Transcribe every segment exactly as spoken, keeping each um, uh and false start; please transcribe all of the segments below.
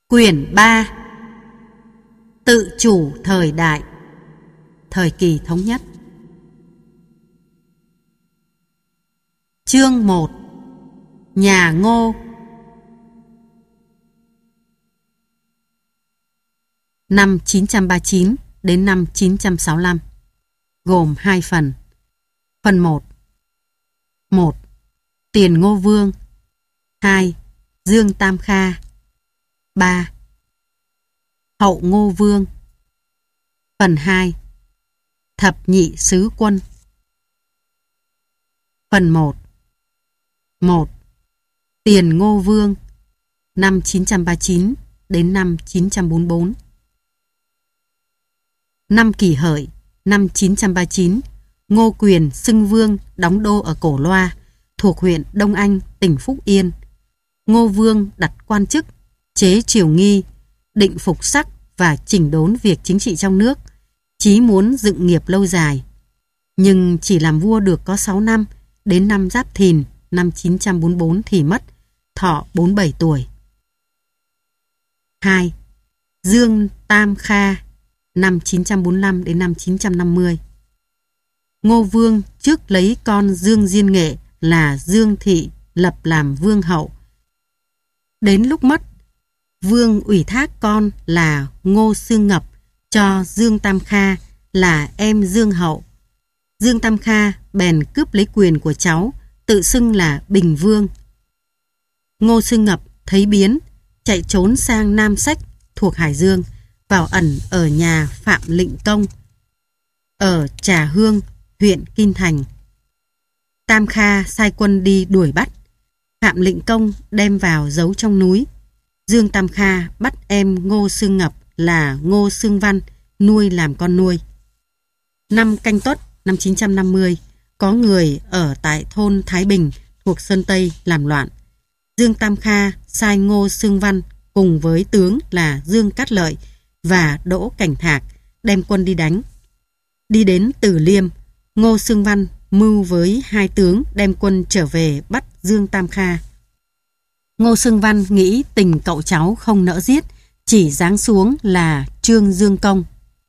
Quyển ba. Tự chủ thời đại. Thời kỳ thống nhất. Chương một. Nhà Ngô. Năm chín trăm ba mươi chín đến năm chín trăm sáu mươi lăm. Gồm hai phần. Phần một. một. Tiền Ngô Vương. hai. Dương Tam Kha. ba. Hậu Ngô Vương. Phần hai. Thập nhị sứ quân. Phần một. một. Tiền Ngô Vương, năm chín trăm ba mươi chín đến năm chín trăm bốn mươi bốn. Năm Kỷ Hợi, năm chín trăm ba mươi chín, Ngô Quyền xưng vương đóng đô ở Cổ Loa, thuộc huyện Đông Anh, tỉnh Phúc Yên. Ngô Vương đặt quan chức, chế triều nghi, định phục sắc và chỉnh đốn việc chính trị trong nước, chí muốn dựng nghiệp lâu dài. Nhưng chỉ làm vua được có sáu năm, đến năm Giáp Thìn năm chín trăm bốn mươi bốn thì mất, thọ bốn mươi bảy tuổi. hai. Dương Tam Kha, năm chín trăm bốn mươi lăm đến năm chín trăm năm mươi. Ngô Vương trước lấy con Dương Diên Nghệ là Dương Thị lập làm vương hậu. Đến lúc mất, Vương ủy thác con là Ngô Xương Ngập cho Dương Tam Kha là em Dương Hậu. Dương Tam Kha bèn cướp lấy quyền của cháu, tự xưng là Bình Vương. Ngô Xương Ngập thấy biến, chạy trốn sang Nam Sách thuộc Hải Dương, vào ẩn ở nhà Phạm Lệnh Công ở Trà Hương, huyện Kinh Thành. Tam Kha sai quân đi đuổi bắt. Phạm Lệnh Công đem vào giấu trong núi. Dương Tam Kha bắt em Ngô Xương Ngập là Ngô Xương Văn nuôi làm con nuôi. Năm Canh Tuất năm chín trăm năm mươi, có người ở tại thôn Thái Bình thuộc Sơn Tây làm loạn. Dương Tam Kha sai Ngô Xương Văn cùng với tướng là Dương Cát Lợi và Đỗ Cảnh Thạc đem quân đi đánh. Đi đến Từ Liêm, Ngô Xương Văn mưu với hai tướng đem quân trở về bắt Dương Tam Kha. Ngô Xương Văn nghĩ tình cậu cháu không nỡ giết, chỉ giáng xuống là Trương Dương Công.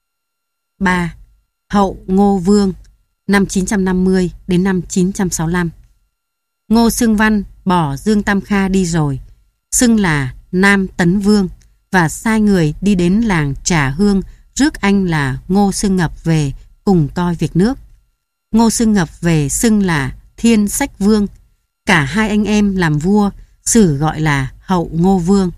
ba. Hậu Ngô Vương, năm chín trăm năm mươi đến năm chín trăm sáu mươi lăm. Ngô Xương Văn bỏ Dương Tam Kha đi rồi, xưng là Nam Tấn Vương và sai người đi đến làng Trà Hương rước anh là Ngô Xương Ngập về cùng coi việc nước. Ngô Xương Ngập về xưng là Thiên Sách Vương. Cả hai anh em làm vua, sử gọi là Hậu Ngô Vương.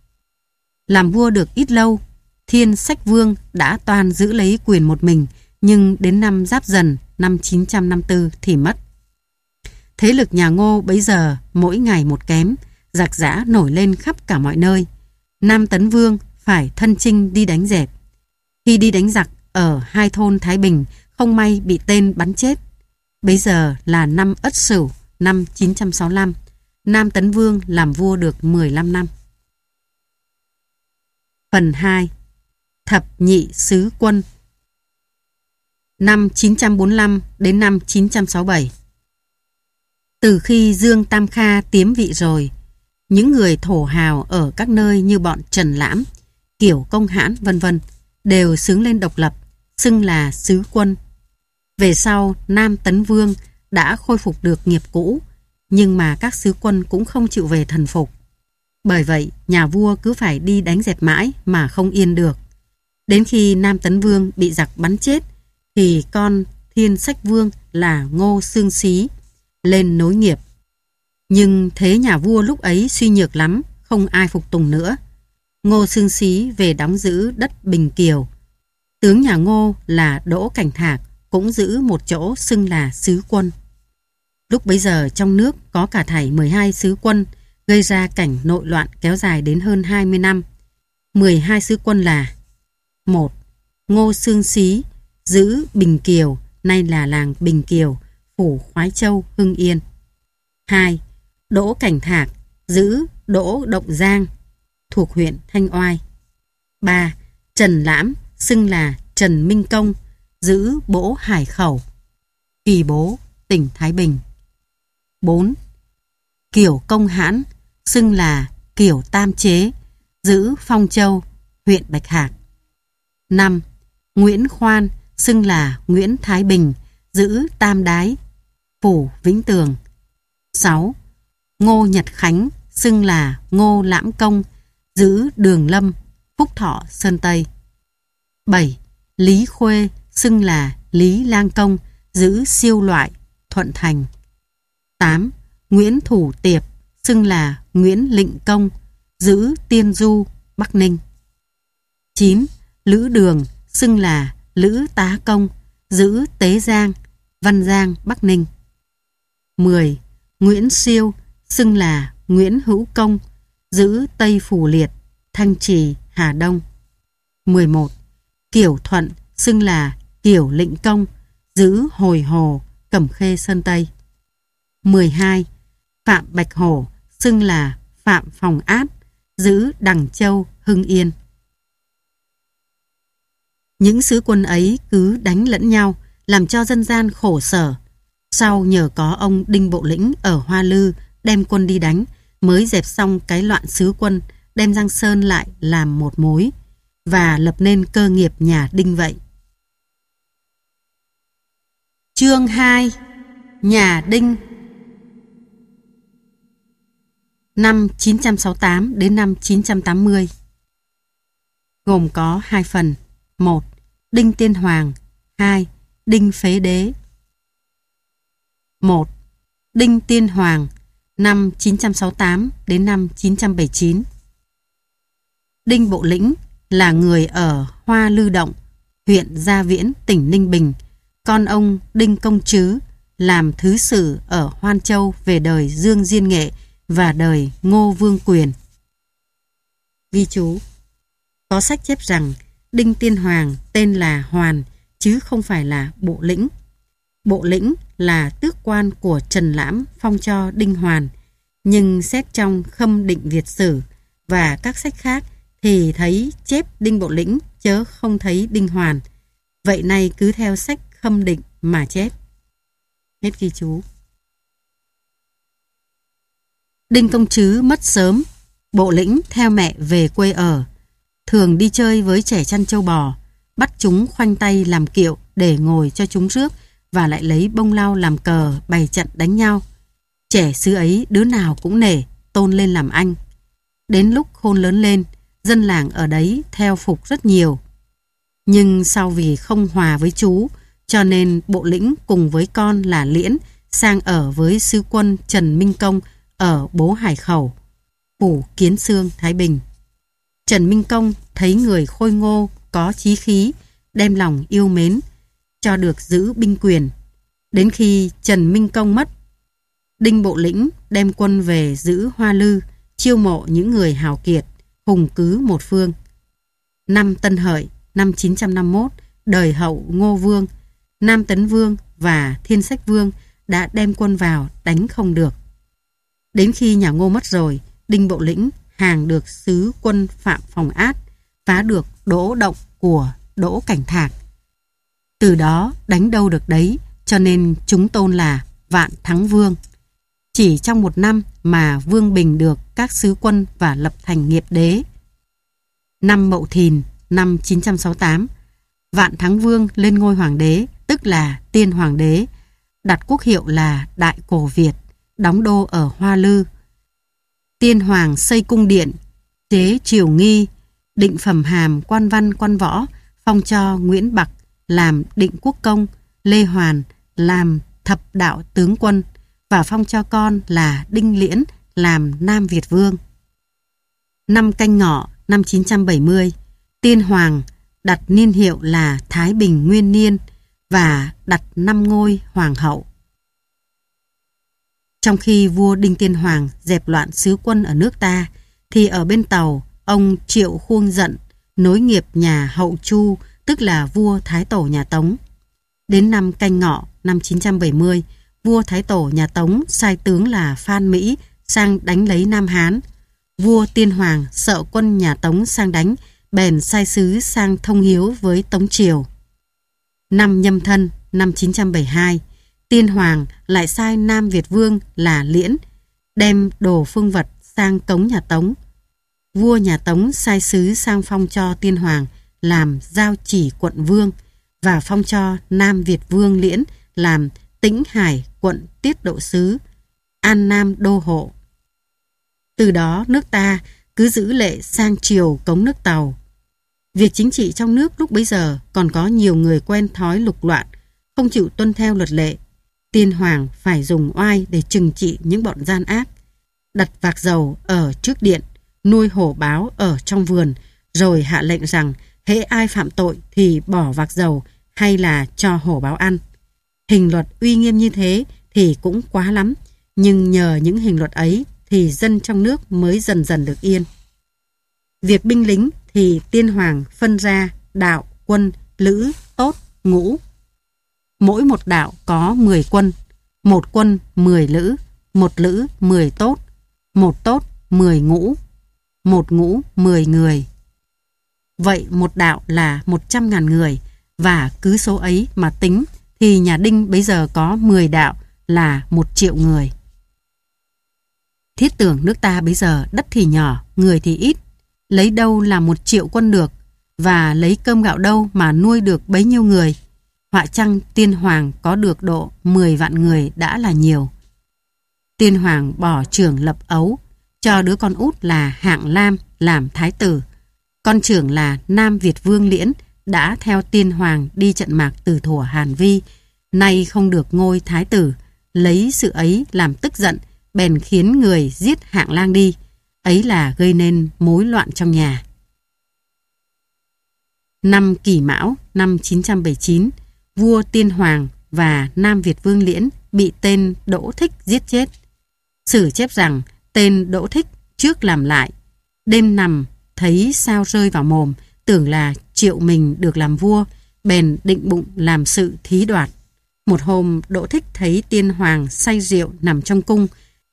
Làm vua được ít lâu, Thiên Sách Vương đã toàn giữ lấy quyền một mình, nhưng đến năm Giáp Dần năm chín trăm năm mươi tư thì mất. Thế lực nhà Ngô bấy giờ mỗi ngày một kém, giặc giã nổi lên khắp cả mọi nơi. Nam Tấn Vương phải thân chinh đi đánh dẹp. Khi đi đánh giặc ở hai thôn Thái Bình, không may bị tên bắn chết. Bấy giờ là năm Ất Sửu năm chín trăm sáu mươi lăm. Nam Tấn Vương làm vua được mười lăm năm. Phần hai. Thập nhị sứ quân. Năm chín trăm bốn mươi lăm đến năm chín trăm sáu mươi bảy. Từ khi Dương Tam Kha tiếm vị rồi, những người thổ hào ở các nơi như bọn Trần Lãm, Kiểu Công Hãn vân vân đều xướng lên độc lập, xưng là sứ quân. Về sau, Nam Tấn Vương đã khôi phục được nghiệp cũ, nhưng mà các sứ quân cũng không chịu về thần phục. Bởi vậy, nhà vua cứ phải đi đánh dẹp mãi mà không yên được. Đến khi Nam Tấn Vương bị giặc bắn chết, thì con Thiên Sách Vương là Ngô Xương Xí lên nối nghiệp. Nhưng thế nhà vua lúc ấy suy nhược lắm, không ai phục tùng nữa. Ngô Xương Xí về đóng giữ đất Bình Kiều. Tướng nhà Ngô là Đỗ Cảnh Thạc cũng giữ một chỗ xưng là sứ quân. Lúc bấy giờ trong nước có cả thảy mười hai sứ quân, gây ra cảnh nội loạn kéo dài đến hơn hai mươi năm. mười hai sứ quân là: một. Ngô Xương Xí giữ Bình Kiều, nay là làng Bình Kiều, phủ Khoái Châu, Hưng Yên. hai. Đỗ Cảnh Thạc giữ Đỗ Động Giang, thuộc huyện Thanh Oai. ba. Trần Lãm xưng là Trần Minh Công, giữ Bỗ Hải Khẩu, Kỳ Bố, tỉnh Thái Bình. bốn. Kiểu Công Hãn xưng là Kiểu Tam Chế, giữ Phong Châu, huyện Bạch Hạc. năm. Nguyễn Khoan, xưng là Nguyễn Thái Bình, giữ Tam Đái, phủ Vĩnh Tường. sáu. Ngô Nhật Khánh, xưng là Ngô Lãm Công, giữ Đường Lâm, Phúc Thọ, Sơn Tây. bảy. Lý Khuê, xưng là Lý Lang Công, giữ Siêu Loại, Thuận Thành. tám. Nguyễn Thủ Tiệp, xưng là Nguyễn Lịnh Công, giữ Tiên Du, Bắc Ninh. chín. Lữ Đường, xưng là Lữ Tá Công, giữ Tế Giang, Văn Giang, Bắc Ninh. mười. Nguyễn Siêu, xưng là Nguyễn Hữu Công, giữ Tây Phủ Liệt, Thanh Trì, Hà Đông. mười một. Kiểu Thuận, xưng là Kiểu Lịnh Công, giữ Hồi Hồ, Cẩm Khê, Sơn Tây. mười hai. Phạm Bạch Hổ, xưng là Phạm Phòng Át, giữ Đằng Châu, Hưng Yên. Những sứ quân ấy cứ đánh lẫn nhau, làm cho dân gian khổ sở. Sau nhờ có ông Đinh Bộ Lĩnh ở Hoa Lư đem quân đi đánh, mới dẹp xong cái loạn sứ quân, đem Giang Sơn lại làm một mối, và lập nên cơ nghiệp nhà Đinh vậy. Chương hai. Nhà Đinh. Năm chín trăm sáu mươi tám đến năm chín trăm tám mươi. Gồm có hai phần. một. Đinh Tiên Hoàng. hai. Đinh Phế Đế. một. Đinh Tiên Hoàng, năm chín trăm sáu mươi tám đến năm chín trăm bảy mươi chín. Đinh Bộ Lĩnh là người ở Hoa Lư Động, huyện Gia Viễn, tỉnh Ninh Bình. Con ông Đinh Công Trứ làm thứ sử ở Hoan Châu về đời Dương Diên Nghệ và đời Ngô Vương Quyền. Ghi chú: có sách chép rằng Đinh Tiên Hoàng tên là Hoàn chứ không phải là Bộ Lĩnh. Bộ Lĩnh là tước quan của Trần Lãm phong cho Đinh Hoàn, nhưng xét trong Khâm Định Việt Sử và các sách khác thì thấy chép Đinh Bộ Lĩnh chớ không thấy Đinh Hoàn. Vậy nay cứ theo sách Khâm Định mà chép. Hết ghi chú. Đinh Công Trứ mất sớm, Bộ Lĩnh theo mẹ về quê ở, thường đi chơi với trẻ chăn trâu bò, bắt chúng khoanh tay làm kiệu để ngồi cho chúng rước, và lại lấy bông lau làm cờ bày trận đánh nhau. Trẻ xứ ấy đứa nào cũng nể, tôn lên làm anh. Đến lúc khôn lớn lên, dân làng ở đấy theo phục rất nhiều. Nhưng sau vì không hòa với chú, cho nên Bộ Lĩnh cùng với con là Liễn sang ở với sứ quân Trần Minh Công ở Bố Hải Khẩu, phủ Kiến Xương, Thái Bình. Trần Minh Công thấy người khôi ngô, có chí khí, đem lòng yêu mến, cho được giữ binh quyền. Đến khi Trần Minh Công mất, Đinh Bộ Lĩnh đem quân về giữ Hoa Lư, chiêu mộ những người hào kiệt, hùng cứ một phương. Năm Tân Hợi, năm chín trăm năm mươi mốt, đời hậu Ngô Vương, Nam Tấn Vương và Thiên Sách Vương đã đem quân vào đánh không được. Đến khi nhà Ngô mất rồi, Đinh Bộ Lĩnh hàng được sứ quân Phạm Phòng Át, phá được Đỗ Động của Đỗ Cảnh Thạc. Từ đó đánh đâu được đấy, cho nên chúng tôn là Vạn Thắng Vương. Chỉ trong một năm mà Vương bình được các sứ quân và lập thành nghiệp đế. Năm Mậu Thìn, năm chín trăm sáu mươi tám, Vạn Thắng Vương lên ngôi hoàng đế, tức là Tiên Hoàng đế, đặt quốc hiệu là Đại Cổ Việt, đóng đô ở Hoa Lư. Tiên Hoàng xây cung điện, chế triều nghi, định phẩm hàm quan văn quan võ, phong cho Nguyễn Bạc làm định quốc công, Lê Hoàn làm thập đạo tướng quân, và phong cho con là Đinh Liễn làm Nam Việt Vương. Năm Canh Ngọ, năm chín trăm bảy mươi, Tiên Hoàng đặt niên hiệu là Thái Bình Nguyên Niên và đặt năm ngôi hoàng hậu. Trong khi vua Đinh Tiên Hoàng dẹp loạn sứ quân ở nước ta, thì ở bên Tàu, ông Triệu Khuông Dận nối nghiệp nhà Hậu Chu, tức là vua Thái Tổ nhà Tống. Đến năm Canh Ngọ, năm chín trăm bảy mươi, vua Thái Tổ nhà Tống sai tướng là Phan Mỹ sang đánh lấy Nam Hán. Vua Tiên Hoàng sợ quân nhà Tống sang đánh, bèn sai sứ sang thông hiếu với Tống Triều. Năm Nhâm Thân, năm chín trăm bảy mươi hai, Tiên Hoàng lại sai Nam Việt Vương là Liễn đem đồ phương vật sang cống nhà Tống. vua nhà Tống sai sứ sang phong cho Tiên Hoàng làm giao chỉ quận vương và phong cho Nam Việt Vương Liễn làm Tĩnh Hải quận tiết độ sứ, An Nam đô hộ. Từ đó nước ta cứ giữ lệ sang triều cống nước Tàu. Việc chính trị trong nước lúc bấy giờ còn có nhiều người quen thói lục loạn, không chịu tuân theo luật lệ. Tiên Hoàng phải dùng oai để trừng trị những bọn gian ác, đặt vạc dầu ở trước điện, nuôi hổ báo ở trong vườn, rồi hạ lệnh rằng hễ ai phạm tội thì bỏ vạc dầu hay là cho hổ báo ăn. Hình luật uy nghiêm như thế thì cũng quá lắm, nhưng nhờ những hình luật ấy thì dân trong nước mới dần dần được yên. Việc binh lính thì Tiên Hoàng phân ra đạo, quân, lữ, tốt, ngũ. Mỗi một đạo có mười quân, một quân mười lữ, một lữ mười tốt, một tốt mười ngũ, một ngũ mười người. Vậy một đạo là một trăm ngàn người, và cứ số ấy mà tính thì nhà Đinh bây giờ có mười đạo là một triệu người. Thiết tưởng nước ta bây giờ đất thì nhỏ, người thì ít, lấy đâu là một triệu quân được, và lấy cơm gạo đâu mà nuôi được bấy nhiêu người. Họa chăng Tiên Hoàng có được độ mười vạn người đã là nhiều. Tiên Hoàng bỏ trưởng lập ấu, cho đứa con út là Hạng Lam làm thái tử. Con trưởng là Nam Việt Vương Liễn đã theo Tiên Hoàng đi trận mạc từ thuở Hàn Vi, nay không được ngôi thái tử, lấy sự ấy làm tức giận, bèn khiến người giết Hạng Lang đi. Ấy là gây nên mối loạn trong nhà. Năm Kỷ Mão năm chín trăm bảy mươi chín, vua Tiên Hoàng và Nam Việt Vương Liễn bị tên Đỗ Thích giết chết. Sử chép rằng tên Đỗ Thích trước làm lại, đêm nằm thấy sao rơi vào mồm, tưởng là triệu mình được làm vua, bèn định bụng làm sự thí đoạt. Một hôm Đỗ Thích thấy Tiên Hoàng say rượu nằm trong cung,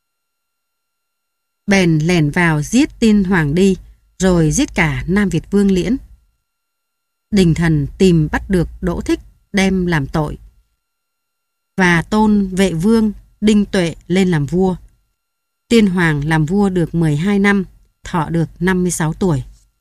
bèn lẻn vào giết Tiên Hoàng đi, rồi giết cả Nam Việt Vương Liễn. Đình thần tìm bắt được Đỗ Thích đem làm tội, và tôn Vệ Vương Đinh Tuệ lên làm vua. Tiên Hoàng làm vua được mười hai năm, thọ được năm mươi sáu tuổi.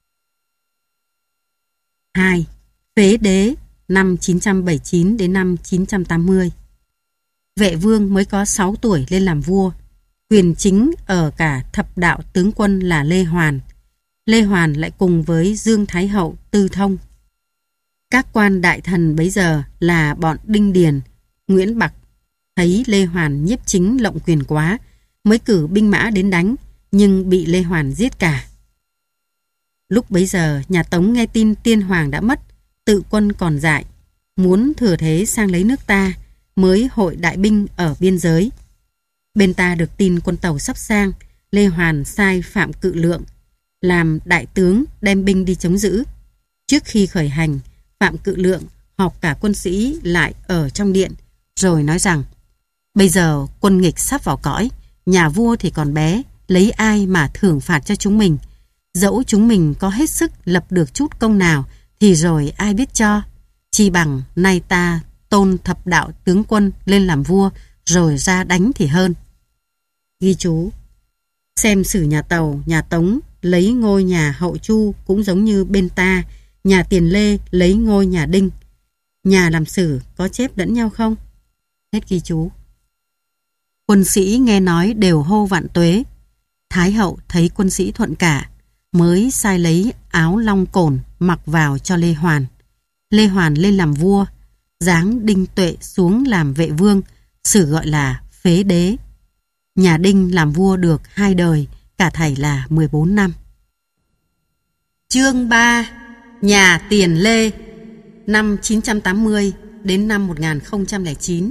hai. Phế đế năm chín trăm bảy mươi chín đến năm chín trăm tám mươi. Vệ Vương mới có sáu tuổi lên làm vua. Quyền chính ở cả thập đạo tướng quân là Lê Hoàn. Lê Hoàn lại cùng với Dương Thái Hậu tư thông. Các quan đại thần bấy giờ là bọn Đinh Điền, Nguyễn Bạc thấy Lê Hoàn nhiếp chính lộng quyền quá, mới cử binh mã đến đánh, nhưng bị Lê Hoàn giết cả. Lúc bấy giờ nhà Tống nghe tin Tiên Hoàng đã mất, tự quân còn dại, muốn thừa thế sang lấy nước ta, mới hội đại binh ở biên giới. Bên ta được tin quân Tàu sắp sang, Lê Hoàn sai Phạm Cự Lượng làm đại tướng đem binh đi chống giữ. Trước khi khởi hành, Phạm Cự Lượng họp cả quân sĩ lại ở trong điện, rồi nói rằng: bây giờ quân nghịch sắp vào cõi, nhà vua thì còn bé, lấy ai mà thưởng phạt cho chúng mình. Dẫu chúng mình có hết sức lập được chút công nào thì rồi ai biết cho. Chi bằng nay ta tôn thập đạo tướng quân lên làm vua, rồi ra đánh thì hơn. Ghi chú: xem sử nhà Tàu, nhà Tống lấy ngôi nhà Hậu Chu cũng giống như bên ta, nhà Tiền Lê lấy ngôi nhà Đinh. Nhà làm sử có chép lẫn nhau không? Hết ghi chú. Quân sĩ nghe nói đều hô vạn tuế. Thái hậu thấy quân sĩ thuận cả, mới sai lấy áo long cổn mặc vào cho Lê Hoàn. Lê Hoàn lên làm vua, giáng Đinh Tuệ xuống làm vệ vương, sử gọi là phế đế. Nhà Đinh làm vua được hai đời, cả thảy là mười bốn năm. Chương ba. Nhà Tiền Lê năm chín trăm tám mươi đến năm một nghìn không trăm lẻ chín.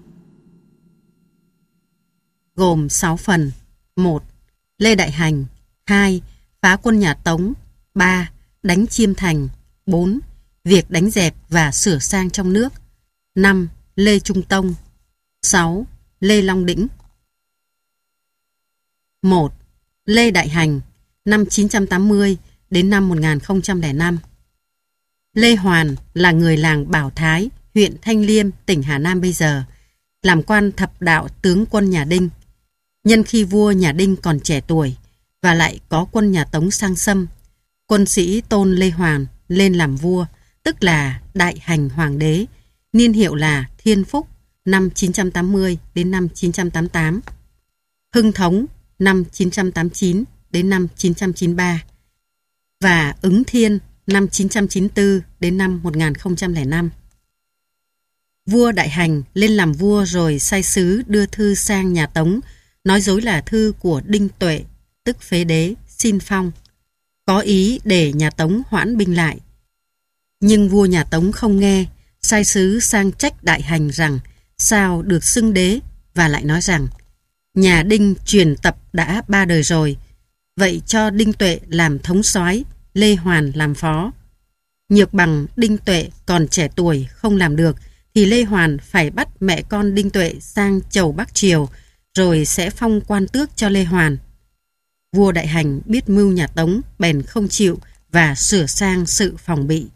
Gồm sáu phần. một. Lê Đại Hành. Hai. Phá quân nhà Tống. Ba. Đánh Chiêm Thành. Bốn. Việc đánh dẹp và sửa sang trong nước. Năm. Lê Trung Tông. Sáu. Lê Long Đĩnh. Một. Lê Đại Hành năm chín trăm tám mươi đến năm một nghìn không trăm lẻ năm. Lê Hoàn là người làng Bảo Thái, huyện Thanh Liêm, tỉnh Hà Nam bây giờ, làm quan thập đạo tướng quân nhà Đinh. Nhân khi vua nhà Đinh còn trẻ tuổi, và lại có quân nhà Tống sang xâm. Quân sĩ tôn Lê Hoàn lên làm vua, tức là đại hành hoàng đế, niên hiệu là Thiên Phúc, năm chín trăm tám mươi đến năm chín trăm tám mươi tám. Hưng Thống, năm chín trăm tám mươi chín đến năm chín trăm chín mươi ba. Và Ứng Thiên, năm chín trăm chín mươi tư đến năm một nghìn không trăm lẻ năm. Vua Đại Hành lên làm vua rồi sai sứ đưa thư sang nhà Tống, nói dối là thư của Đinh Tuệ, tức phế đế, xin phong, có ý để nhà Tống hoãn binh lại. Nhưng vua nhà Tống không nghe, sai sứ sang trách Đại Hành rằng sao được xưng đế, và lại nói rằng nhà Đinh truyền tập đã ba đời rồi, vậy cho Đinh Tuệ làm thống soái, Lê Hoàn làm phó. Nhược bằng Đinh Tuệ còn trẻ tuổi không làm được, thì Lê Hoàn phải bắt mẹ con Đinh Tuệ sang chầu Bắc Triều, rồi sẽ phong quan tước cho Lê Hoàn. Vua Đại Hành biết mưu nhà Tống, bèn không chịu và sửa sang sự phòng bị.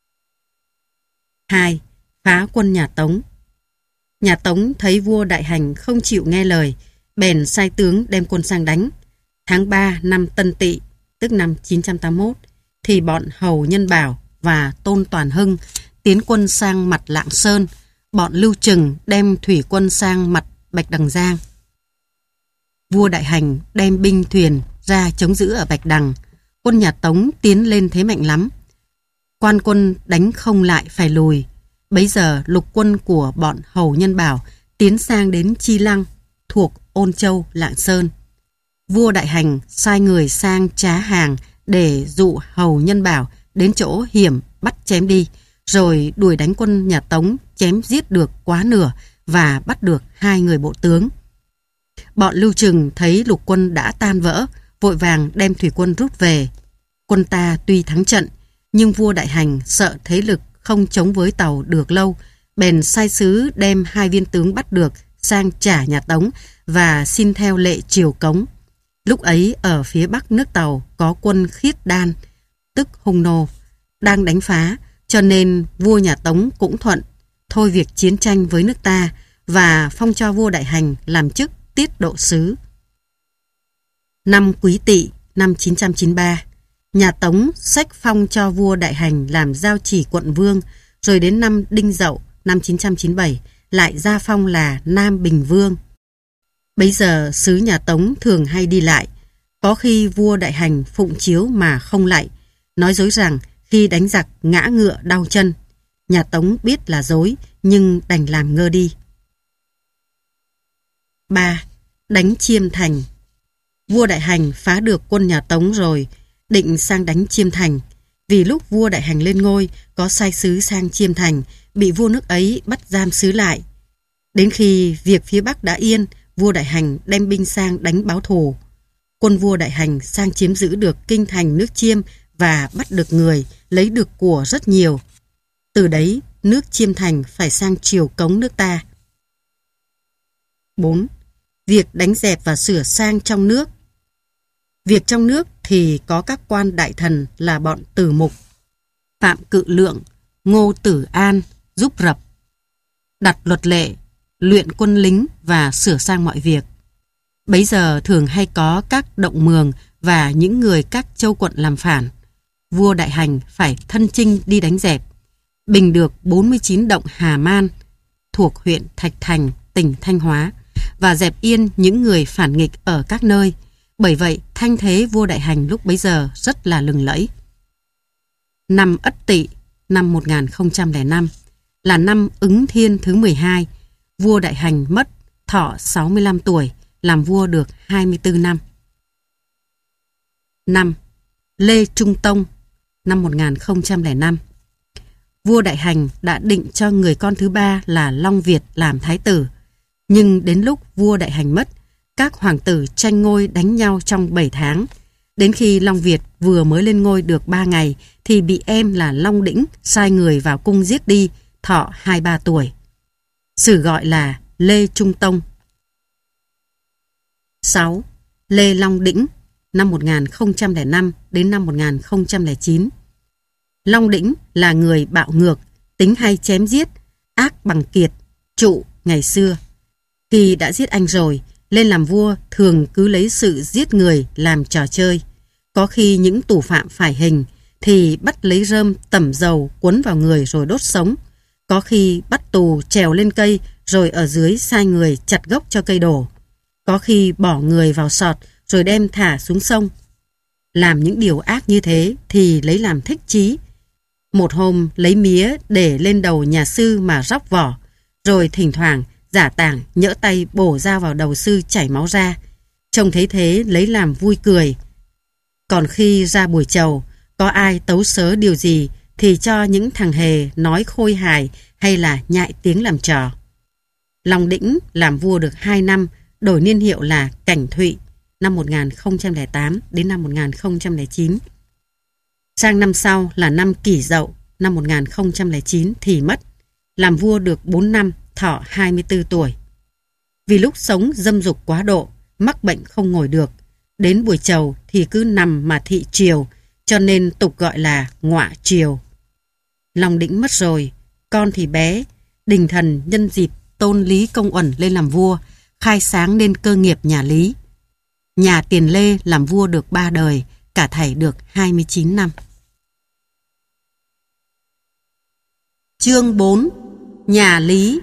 hai. Phá quân nhà Tống. Nhà Tống thấy vua Đại Hành không chịu nghe lời, bèn sai tướng đem quân sang đánh. Tháng ba năm Tân Tỵ, tức năm chín trăm tám mươi mốt, thì bọn Hầu Nhân Bảo và Tôn Toàn Hưng tiến quân sang mặt Lạng Sơn, bọn Lưu Trừng đem thủy quân sang mặt Bạch Đằng Giang. Vua Đại Hành đem binh thuyền ra chống giữ ở Bạch Đằng, quân nhà Tống tiến lên thế mạnh lắm. Quan quân đánh không lại phải lùi. Bấy giờ lục quân của bọn Hầu Nhân Bảo tiến sang đến Chi Lăng, thuộc Ôn Châu, Lạng Sơn. Vua Đại Hành sai người sang trá hàng để dụ Hầu Nhân Bảo đến chỗ hiểm bắt chém đi, rồi đuổi đánh quân nhà Tống, chém giết được quá nửa và bắt được hai người bộ tướng. Bọn Lưu Trừng thấy lục quân đã tan vỡ, vội vàng đem thủy quân rút về. Quân ta tuy thắng trận, nhưng vua Đại Hành sợ thế lực không chống với Tàu được lâu, bèn sai sứ đem hai viên tướng bắt được sang trả nhà Tống và xin theo lệ triều cống. Lúc ấy ở phía bắc nước Tàu có quân Khiết Đan, tức Hung Nô, đang đánh phá, cho nên vua nhà Tống cũng thuận, thôi việc chiến tranh với nước ta và phong cho vua Đại Hành làm chức tiết độ sứ. Năm Quý Tỵ, năm chín trăm chín mươi ba, nhà Tống xách phong cho vua Đại Hành làm giao chỉ quận vương, rồi đến năm Đinh Dậu, năm chín trăm chín mươi bảy, lại gia phong là Nam Bình Vương. Bấy giờ sứ nhà Tống thường hay đi lại, có khi vua Đại Hành phụng chiếu mà không lại, nói dối rằng khi đánh giặc ngã ngựa đau chân. Nhà Tống biết là dối, nhưng đành làm ngơ đi. ba. Đánh Chiêm Thành. Vua Đại Hành phá được quân nhà Tống rồi, định sang đánh Chiêm Thành. Vì lúc vua Đại Hành lên ngôi, có sai sứ sang Chiêm Thành, bị vua nước ấy bắt giam sứ lại. Đến khi việc phía Bắc đã yên, vua Đại Hành đem binh sang đánh báo thù. Quân vua Đại Hành sang chiếm giữ được kinh thành nước Chiêm và bắt được người, lấy được của rất nhiều. Từ đấy, nước Chiêm Thành phải sang triều cống nước ta. bốn. Việc đánh dẹp và sửa sang trong nước. Việc trong nước thì có các quan đại thần là bọn Tử Mục, Phạm Cự Lượng, Ngô Tử An giúp rập, đặt luật lệ, luyện quân lính và sửa sang mọi việc. Bấy giờ thường hay có các động mường và những người các châu quận làm phản. Vua Đại Hành phải thân chinh đi đánh dẹp, bình được bốn mươi chín động Hà Man thuộc huyện Thạch Thành, tỉnh Thanh Hóa, và dẹp yên những người phản nghịch ở các nơi. Bởi vậy, thanh thế vua Đại Hành lúc bấy giờ rất là lừng lẫy. Năm Ất Tỵ, năm một nghìn không trăm lẻ năm, là năm Ứng Thiên thứ mười hai. Vua Đại Hành mất, thọ sáu mươi lăm tuổi, làm vua được hai mươi tư năm. năm. Lê Trung Tông, năm một nghìn không trăm lẻ năm. Vua Đại Hành đã định cho người con thứ ba là Long Việt làm thái tử. Nhưng đến lúc vua Đại Hành mất, các hoàng tử tranh ngôi đánh nhau trong bảy tháng. Đến khi Long Việt vừa mới lên ngôi được ba ngày thì bị em là Long Đĩnh sai người vào cung giết đi, thọ hai mươi ba tuổi. Sử gọi là Lê Trung Tông. sáu. Lê Long Đĩnh, năm một nghìn không trăm lẻ năm đến năm một nghìn không trăm lẻ chín. Long Đĩnh là người bạo ngược, tính hay chém giết, ác bằng kiệt, trụ ngày xưa. Khi đã giết anh rồi, lên làm vua thường cứ lấy sự giết người làm trò chơi. Có khi những tù phạm phải hình thì bắt lấy rơm tẩm dầu cuốn vào người rồi đốt sống. Có khi bắt tù trèo lên cây rồi ở dưới sai người chặt gốc cho cây đổ. Có khi bỏ người vào sọt rồi đem thả xuống sông. Làm những điều ác như thế thì lấy làm thích chí. Một hôm lấy mía để lên đầu nhà sư mà róc vỏ, rồi thỉnh thoảng giả tảng nhỡ tay bổ dao vào đầu sư chảy máu ra. Trông thấy thế lấy làm vui cười. Còn khi ra buổi chầu, có ai tấu sớ điều gì thì cho những thằng hề nói khôi hài hay là nhại tiếng làm trò. Long Đĩnh làm vua được hai năm, đổi niên hiệu là Cảnh Thụy, năm một nghìn không trăm lẻ tám đến năm một nghìn không trăm lẻ chín. Sang năm sau là năm Kỷ Dậu, năm một nghìn không trăm lẻ chín thì mất. Làm vua được bốn năm, thọ hai mươi tư tuổi. Vì lúc sống dâm dục quá độ, mắc bệnh không ngồi được. Đến buổi chầu thì cứ nằm mà thị triều, cho nên tục gọi là ngọa triều. Long Đĩnh mất rồi, con thì bé. Đình thần nhân dịp tôn Lý Công Uẩn lên làm vua, khai sáng nên cơ nghiệp nhà Lý. Nhà Tiền Lê làm vua được ba đời, cả thảy được hai mươi chín năm. Chương bốn. Nhà Lý.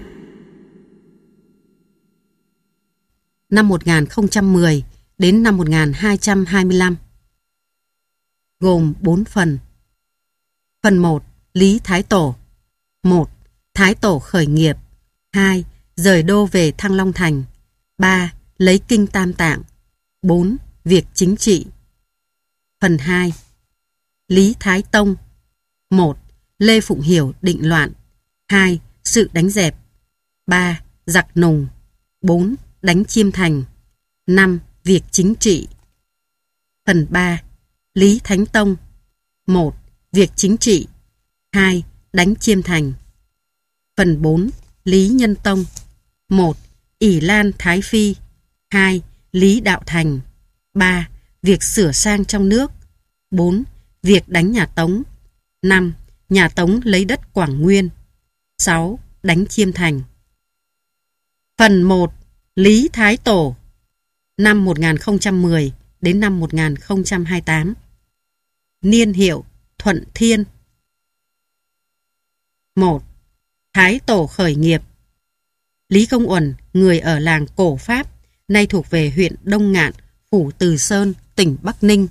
Năm một nghìn không trăm mười đến năm một nghìn hai trăm hai mươi lăm. Gồm bốn phần. Phần một. Lý Thái Tổ. một. Thái Tổ khởi nghiệp. hai. Rời đô về Thăng Long Thành. ba. Lấy kinh Tam Tạng. bốn. Việc chính trị. Phần hai. Lý Thái Tông. một. Lê Phụng Hiểu định loạn. hai. Sự đánh dẹp. ba. Giặc Nùng. bốn. Đánh Chiêm Thành. năm. Việc chính trị. Phần ba. Lý Thánh Tông. một. Việc chính trị. hai. Đánh Chiêm Thành. Phần bốn. Lý Nhân Tông. một. ỷ Lan Thái Phi. hai. Lý Đạo Thành. ba. Việc sửa sang trong nước. bốn. Việc đánh nhà Tống. năm. Nhà Tống lấy đất Quảng Nguyên. sáu. Đánh Chiêm Thành. Phần một. Lý Thái Tổ. Năm một nghìn không trăm mười đến năm một nghìn không trăm hai mươi tám. Niên hiệu Thuận Thiên. một. Thái Tổ khởi nghiệp. Lý Công Uẩn, người ở làng Cổ Pháp, nay thuộc về huyện Đông Ngạn, phủ Từ Sơn, tỉnh Bắc Ninh.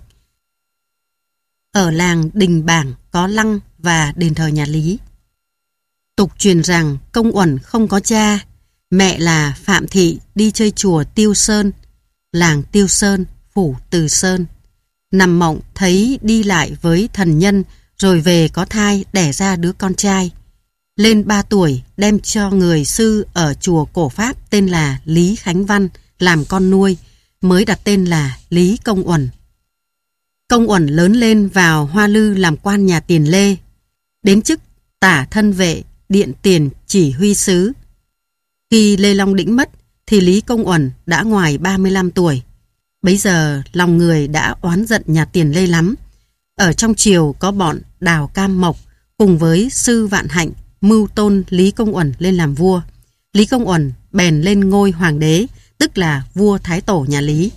Ở làng Đình Bảng có lăng và đền thờ nhà Lý. Tục truyền rằng Công Uẩn không có cha, mẹ là Phạm Thị đi chơi chùa Tiêu Sơn, làng Tiêu Sơn, phủ Từ Sơn. Nằm mộng thấy đi lại với thần nhân rồi về có thai đẻ ra đứa con trai. Lên ba tuổi đem cho người sư ở chùa Cổ Pháp tên là Lý Khánh Văn làm con nuôi, mới đặt tên là Lý Công Uẩn. Công Uẩn lớn lên vào Hoa Lư làm quan nhà Tiền Lê, đến chức tả thân vệ, điện tiền chỉ huy sứ. Khi Lê Long Đĩnh mất thì Lý Công Uẩn đã ngoài ba mươi lăm tuổi. Bấy giờ lòng người đã oán giận nhà Tiền Lê lắm. Ở trong triều có bọn Đào Cam Mộc cùng với sư Vạn Hạnh mưu tôn Lý Công Uẩn lên làm vua. Lý Công Uẩn bèn lên ngôi hoàng đế, tức là vua Thái Tổ nhà Lý.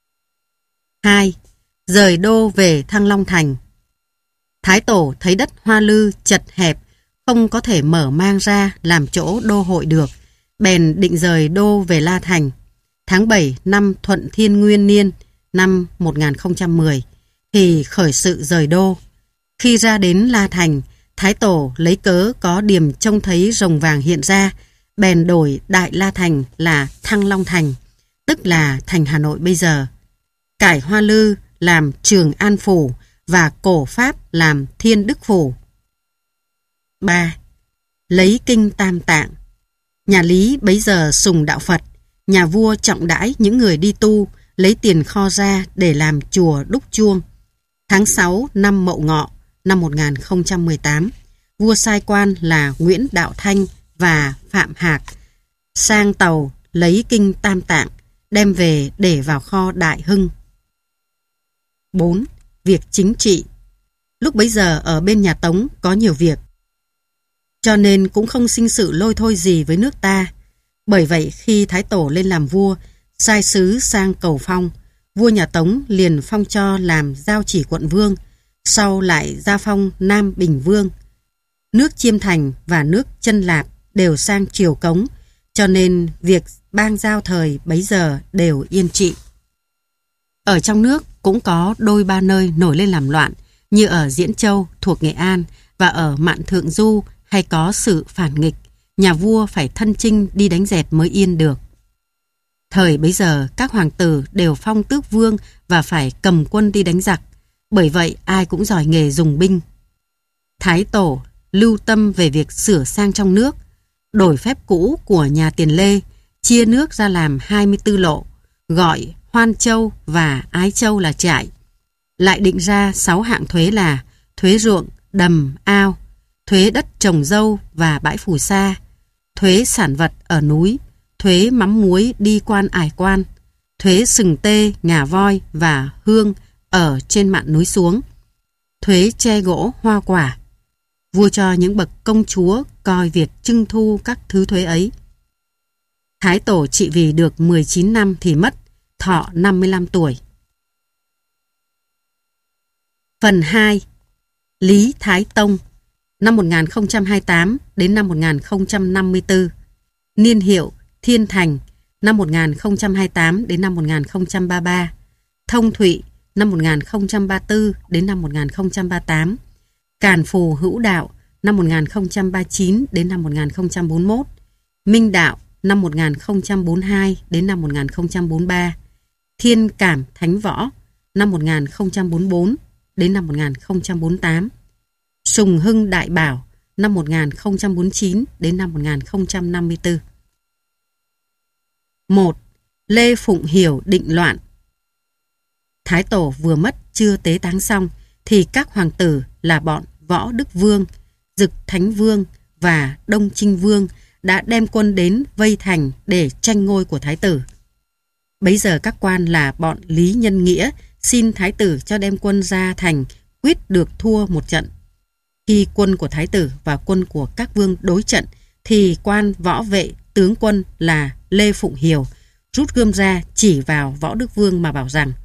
hai. Rời đô về Thăng Long Thành. Thái Tổ thấy đất Hoa Lư chật hẹp, không có thể mở mang ra làm chỗ đô hội được, bèn định rời đô về La Thành. Tháng bảy năm Thuận Thiên Nguyên Niên, năm một nghìn không trăm mười, thì khởi sự rời đô. Khi ra đến La Thành, Thái Tổ lấy cớ có điềm trông thấy rồng vàng hiện ra, bèn đổi Đại La Thành là Thăng Long Thành, tức là thành Hà Nội bây giờ. Cải Hoa Lư làm Trường An Phủ và Cổ Pháp làm Thiên Đức Phủ. ba. Lấy kinh Tam Tạng. Nhà Lý bấy giờ sùng đạo Phật, nhà vua trọng đãi những người đi tu, lấy tiền kho ra để làm chùa đúc chuông. Tháng sáu năm Mậu Ngọ, năm một nghìn không trăm mười tám, vua sai quan là Nguyễn Đạo Thanh và Phạm Hạc sang tàu lấy kinh Tam Tạng, đem về để vào kho Đại Hưng. bốn. Việc chính trị. Lúc bấy giờ ở bên nhà Tống có nhiều việc, cho nên cũng không sinh sự lôi thôi gì với nước ta. Bởi vậy khi Thái Tổ lên làm vua, sai sứ sang cầu phong. Vua nhà Tống liền phong cho làm giao chỉ quận vương, sau lại gia phong Nam Bình Vương. Nước Chiêm Thành và nước Chân Lạp đều sang triều Cống, cho nên việc bang giao thời bấy giờ đều yên trị. Ở trong nước cũng có đôi ba nơi nổi lên làm loạn, như ở Diễn Châu thuộc Nghệ An và ở Mạn Thượng Du hay có sự phản nghịch, nhà vua phải thân chinh đi đánh dẹp mới yên được. Thời bấy giờ các hoàng tử đều phong tước vương và phải cầm quân đi đánh giặc, bởi vậy ai cũng giỏi nghề dùng binh. Thái Tổ lưu tâm về việc sửa sang trong nước, đổi phép cũ của nhà Tiền Lê, chia nước ra làm hai mươi tư lộ, gọi Hoan Châu và Ái Châu là trại. Lại định ra sáu hạng thuế là thuế ruộng, đầm, ao, thuế đất trồng dâu và bãi phù sa, thuế sản vật ở núi, thuế mắm muối đi quan ải quan, thuế sừng tê, ngà voi và hương ở trên mạn núi xuống, thuế tre gỗ, hoa quả. Vua cho những bậc công chúa coi việc trưng thu các thứ thuế ấy. Thái Tổ trị vì được mười chín năm thì mất, thọ năm mươi lăm tuổi. Phần hai. Lý Thái Tông, năm một nghìn không trăm hai mươi tám đến năm một nghìn không trăm năm mươi tư. Niên hiệu Thiên Thành, năm một nghìn không trăm hai mươi tám đến năm một nghìn không trăm ba mươi ba. Thông Thụy, năm một nghìn không trăm ba mươi tư đến năm một nghìn không trăm ba mươi tám. Càn Phù Hữu Đạo, năm một nghìn không trăm ba mươi chín đến năm một nghìn không trăm bốn mươi mốt. Minh Đạo, năm một nghìn không trăm bốn mươi hai đến năm một nghìn không trăm bốn mươi ba. Thiên Cảm Thánh Võ, năm một nghìn không trăm bốn mươi bốn đến năm một nghìn không trăm bốn mươi tám. Sùng Hưng Đại Bảo, năm một nghìn không trăm bốn mươi chín đến năm một nghìn không trăm năm mươi tư. một. Lê Phụng Hiểu định loạn. Thái Tổ vừa mất chưa tế táng xong thì các hoàng tử là bọn Võ Đức Vương, Dực Thánh Vương và Đông Trinh Vương đã đem quân đến vây thành để tranh ngôi của thái tử. Bấy giờ các quan là bọn Lý Nhân Nghĩa xin thái tử cho đem quân ra thành quyết được thua một trận. Khi quân của thái tử và quân của các vương đối trận thì quan võ vệ tướng quân là Lê Phụng Hiểu rút gươm ra chỉ vào Võ Đức Vương mà bảo rằng: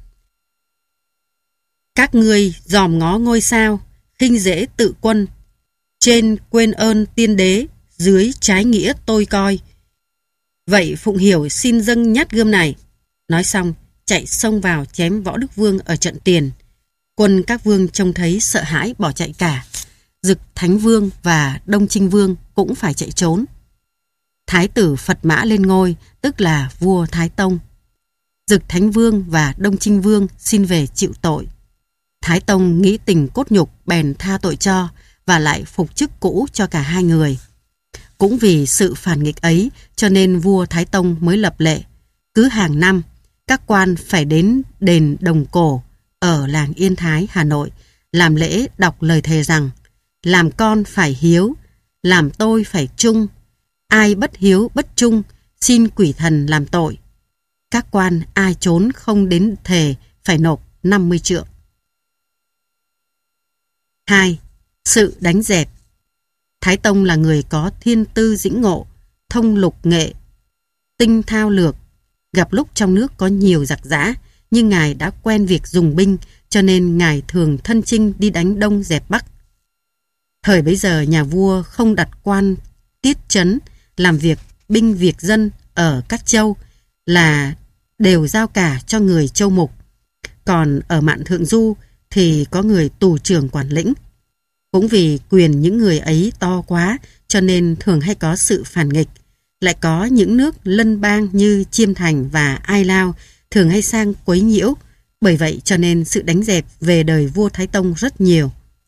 các ngươi dòm ngó ngôi sao, khinh dễ tự quân, trên quên ơn tiên đế, dưới trái nghĩa tôi coi. Vậy Phụng Hiểu xin dâng nhát gươm này. Nói xong chạy xông vào chém Võ Đức Vương ở trận tiền. Quân các vương trông thấy sợ hãi bỏ chạy cả. Dực Thánh Vương và Đông Trinh Vương cũng phải chạy trốn. Thái tử Phật Mã lên ngôi, tức là vua Thái Tông. Dực Thánh Vương và Đông Trinh Vương xin về chịu tội. Thái Tông nghĩ tình cốt nhục bèn tha tội cho và lại phục chức cũ cho cả hai người. Cũng vì sự phản nghịch ấy cho nên vua Thái Tông mới lập lệ cứ hàng năm các quan phải đến đền Đồng Cổ ở làng Yên Thái, Hà Nội làm lễ đọc lời thề rằng: làm con phải hiếu, làm tôi phải trung, ai bất hiếu bất trung xin quỷ thần làm tội. Các quan ai trốn không đến thề phải nộp năm mươi trượng. hai. Sự đánh dẹp. Thái Tông là người có thiên tư dĩnh ngộ, thông lục nghệ, tinh thao lược. Gặp lúc trong nước có nhiều giặc giã, nhưng ngài đã quen việc dùng binh, cho nên ngài thường thân chinh đi đánh Đông dẹp Bắc. Thời bấy giờ nhà vua không đặt quan tiết trấn làm việc binh việc dân ở các châu, là đều giao cả cho người châu mục. Còn ở Mạn Thượng Du thì có người tù trưởng quản lĩnh. Cũng vì quyền những người ấy to quá cho nên thường hay có sự phản nghịch. Lại có những nước lân bang như Chiêm Thành và Ai Lao thường hay sang quấy nhiễu. Bởi vậy cho nên sự đánh dẹp về đời vua Thái Tông rất nhiều.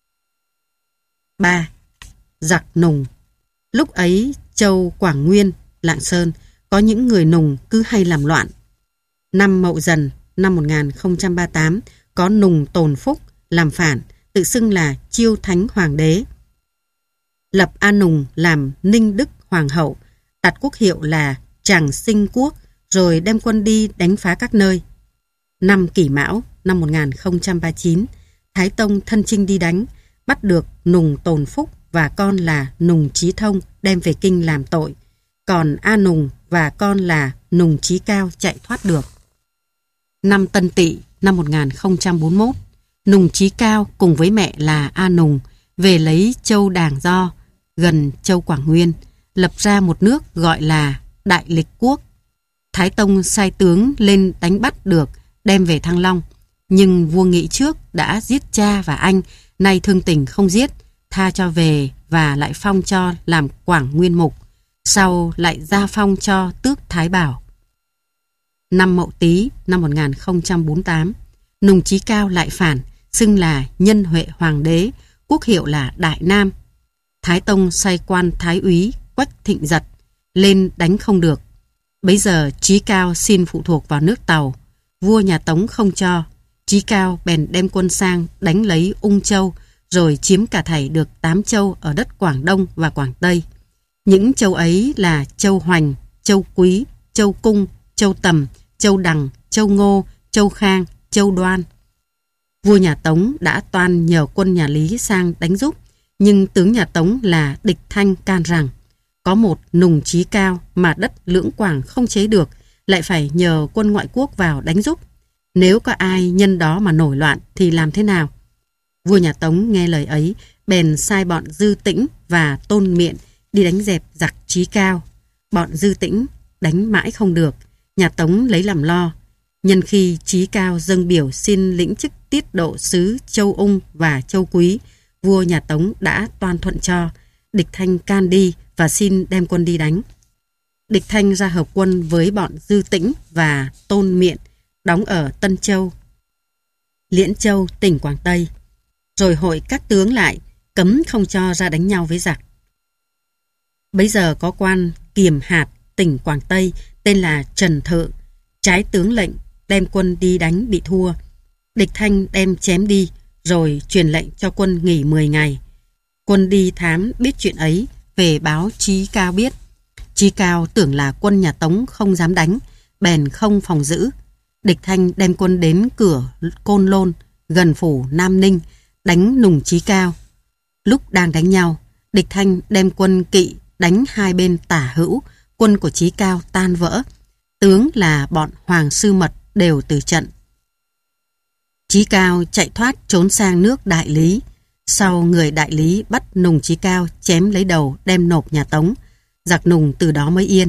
ba. Giặc Nùng. Lúc ấy châu Quảng Nguyên, Lạng Sơn có những người Nùng cứ hay làm loạn. Năm Mậu Dần năm một nghìn không trăm ba mươi tám có Nùng Tồn Phúc làm phản, tự xưng là Chiêu Thánh Hoàng đế. Lập An Nùng làm Ninh Đức Hoàng hậu, đặt quốc hiệu là Tràng Sinh Quốc, rồi đem quân đi đánh phá các nơi. Năm Kỷ Mão năm một nghìn không trăm ba mươi chín, Thái Tông thân chinh đi đánh, bắt được Nùng Tồn Phúc và con là Nùng Chí Thông đem về kinh làm tội. Còn A Nùng và và con là Nùng Chí Cao chạy thoát được. Năm Tân Tỵ năm một nghìn không trăm bốn mươi mốt, Nùng Chí Cao cùng với mẹ là A Nùng về lấy châu Đàng Do gần châu Quảng Nguyên, lập ra một nước gọi là Đại Lịch Quốc. Thái Tông sai tướng lên đánh bắt được, đem về Thăng Long, nhưng vua nghĩ trước đã giết cha và anh, nay thương tình không giết, tha cho về và lại phong cho làm Quảng Nguyên Mục, sau lại gia phong cho tước Thái Bảo. Năm Mậu Tý năm một nghìn không trăm bốn mươi tám, Nùng Chí Cao lại phản, xưng là Nhân Huệ Hoàng đế, quốc hiệu là Đại Nam. Thái Tông sai quan thái úy Quách Thịnh Giật lên đánh không được. Bấy giờ Chí Cao xin phụ thuộc vào nước Tàu, vua nhà Tống không cho. Chí Cao bèn đem quân sang đánh lấy Ung Châu, rồi chiếm cả thảy được tám châu ở đất Quảng Đông và Quảng Tây. Những châu ấy là Châu Hoành, Châu Quý, Châu Cung, Châu Tầm, Châu Đằng, Châu Ngô, Châu Khang, Châu Đoan. Vua nhà Tống đã toan nhờ quân nhà Lý sang đánh giúp, nhưng tướng nhà Tống là Địch Thanh can rằng có một Nùng Chí Cao mà đất Lưỡng Quảng không chế được, lại phải nhờ quân ngoại quốc vào đánh giúp. Nếu có ai nhân đó mà nổi loạn thì làm thế nào? Vua nhà Tống nghe lời ấy, bèn sai bọn Dư Tĩnh và Tôn Miện đi đánh dẹp giặc Chí Cao. Bọn Dư Tĩnh đánh mãi không được, nhà Tống lấy làm lo. Nhân khi Chí Cao dâng biểu xin lĩnh chức tiết độ sứ Châu Ung và Châu Quý, vua nhà Tống đã toan thuận cho. Địch Thanh can đi và xin đem quân đi đánh. Địch Thanh ra hợp quân với bọn Dư Tĩnh và Tôn Miện, đóng ở Tân Châu, Liễn Châu, tỉnh Quảng Tây, rồi hội các tướng lại, cấm không cho ra đánh nhau với giặc. Bấy giờ có quan Kiềm Hạt, tỉnh Quảng Tây, tên là Trần Thự, trái tướng lệnh đem quân đi đánh bị thua. Địch Thanh đem chém đi, rồi truyền lệnh cho quân nghỉ mười ngày. Quân đi thám biết chuyện ấy, về báo Chí Cao biết. Chí Cao tưởng là quân nhà Tống không dám đánh, bèn không phòng giữ. Địch Thanh đem quân đến cửa Côn Lôn, gần phủ Nam Ninh, đánh Nùng Chí Cao. Lúc đang đánh nhau, Địch Thanh đem quân kỵ đánh hai bên tả hữu, quân của Chí Cao tan vỡ. Tướng là bọn Hoàng Sư Mật đều từ trận. Chí Cao chạy thoát trốn sang nước Đại Lý. Sau người Đại Lý bắt Nùng Chí Cao chém lấy đầu đem nộp nhà Tống. Giặc Nùng từ đó mới yên.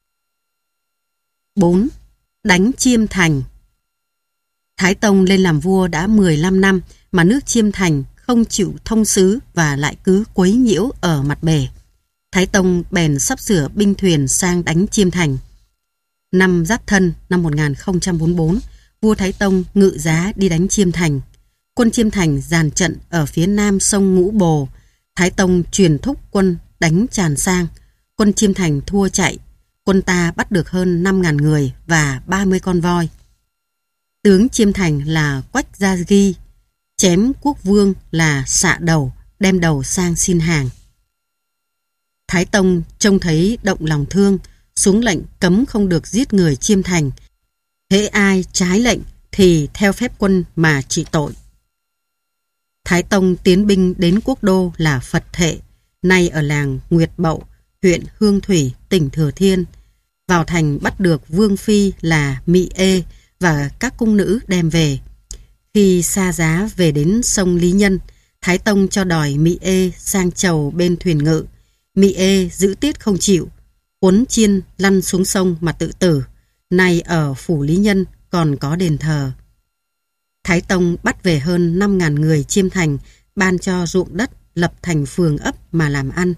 bốn. Đánh Chiêm Thành. Thái Tông lên làm vua đã mười lăm năm mà nước Chiêm Thành không chịu thông sứ và lại cứ quấy nhiễu ở mặt bể. Thái Tông bèn sắp sửa binh thuyền sang đánh Chiêm Thành. Năm Giáp Thân năm một nghìn không trăm bốn mươi bốn, vua Thái Tông ngự giá đi đánh Chiêm Thành. Quân Chiêm Thành dàn trận ở phía nam sông Ngũ Bồ. Thái Tông truyền thúc quân đánh tràn sang. Quân Chiêm Thành thua chạy. Quân ta bắt được hơn năm nghìn người và ba mươi con voi. Tướng Chiêm Thành là Quách Gia Ghi, chém quốc vương là Xạ Đầu, đem đầu sang xin hàng. Thái Tông trông thấy động lòng thương, xuống lệnh cấm không được giết người Chiêm Thành. Hễ ai trái lệnh thì theo phép quân mà trị tội. Thái Tông tiến binh đến quốc đô là Phật Thệ, nay ở làng Nguyệt Bậu, huyện Hương Thủy, tỉnh Thừa Thiên. Vào thành bắt được vương phi là Mị Ê và các cung nữ đem về. Khi xa giá về đến sông Lý Nhân, Thái Tông cho đòi Mị Ê sang chầu bên thuyền ngự. Mị Ê giữ tiết không chịu, uốn chiên lăn xuống sông mà tự tử. Nay ở phủ Lý Nhân còn có đền thờ. Thái Tông bắt về hơn năm nghìn người Chiêm Thành, ban cho ruộng đất, lập thành phường ấp mà làm ăn.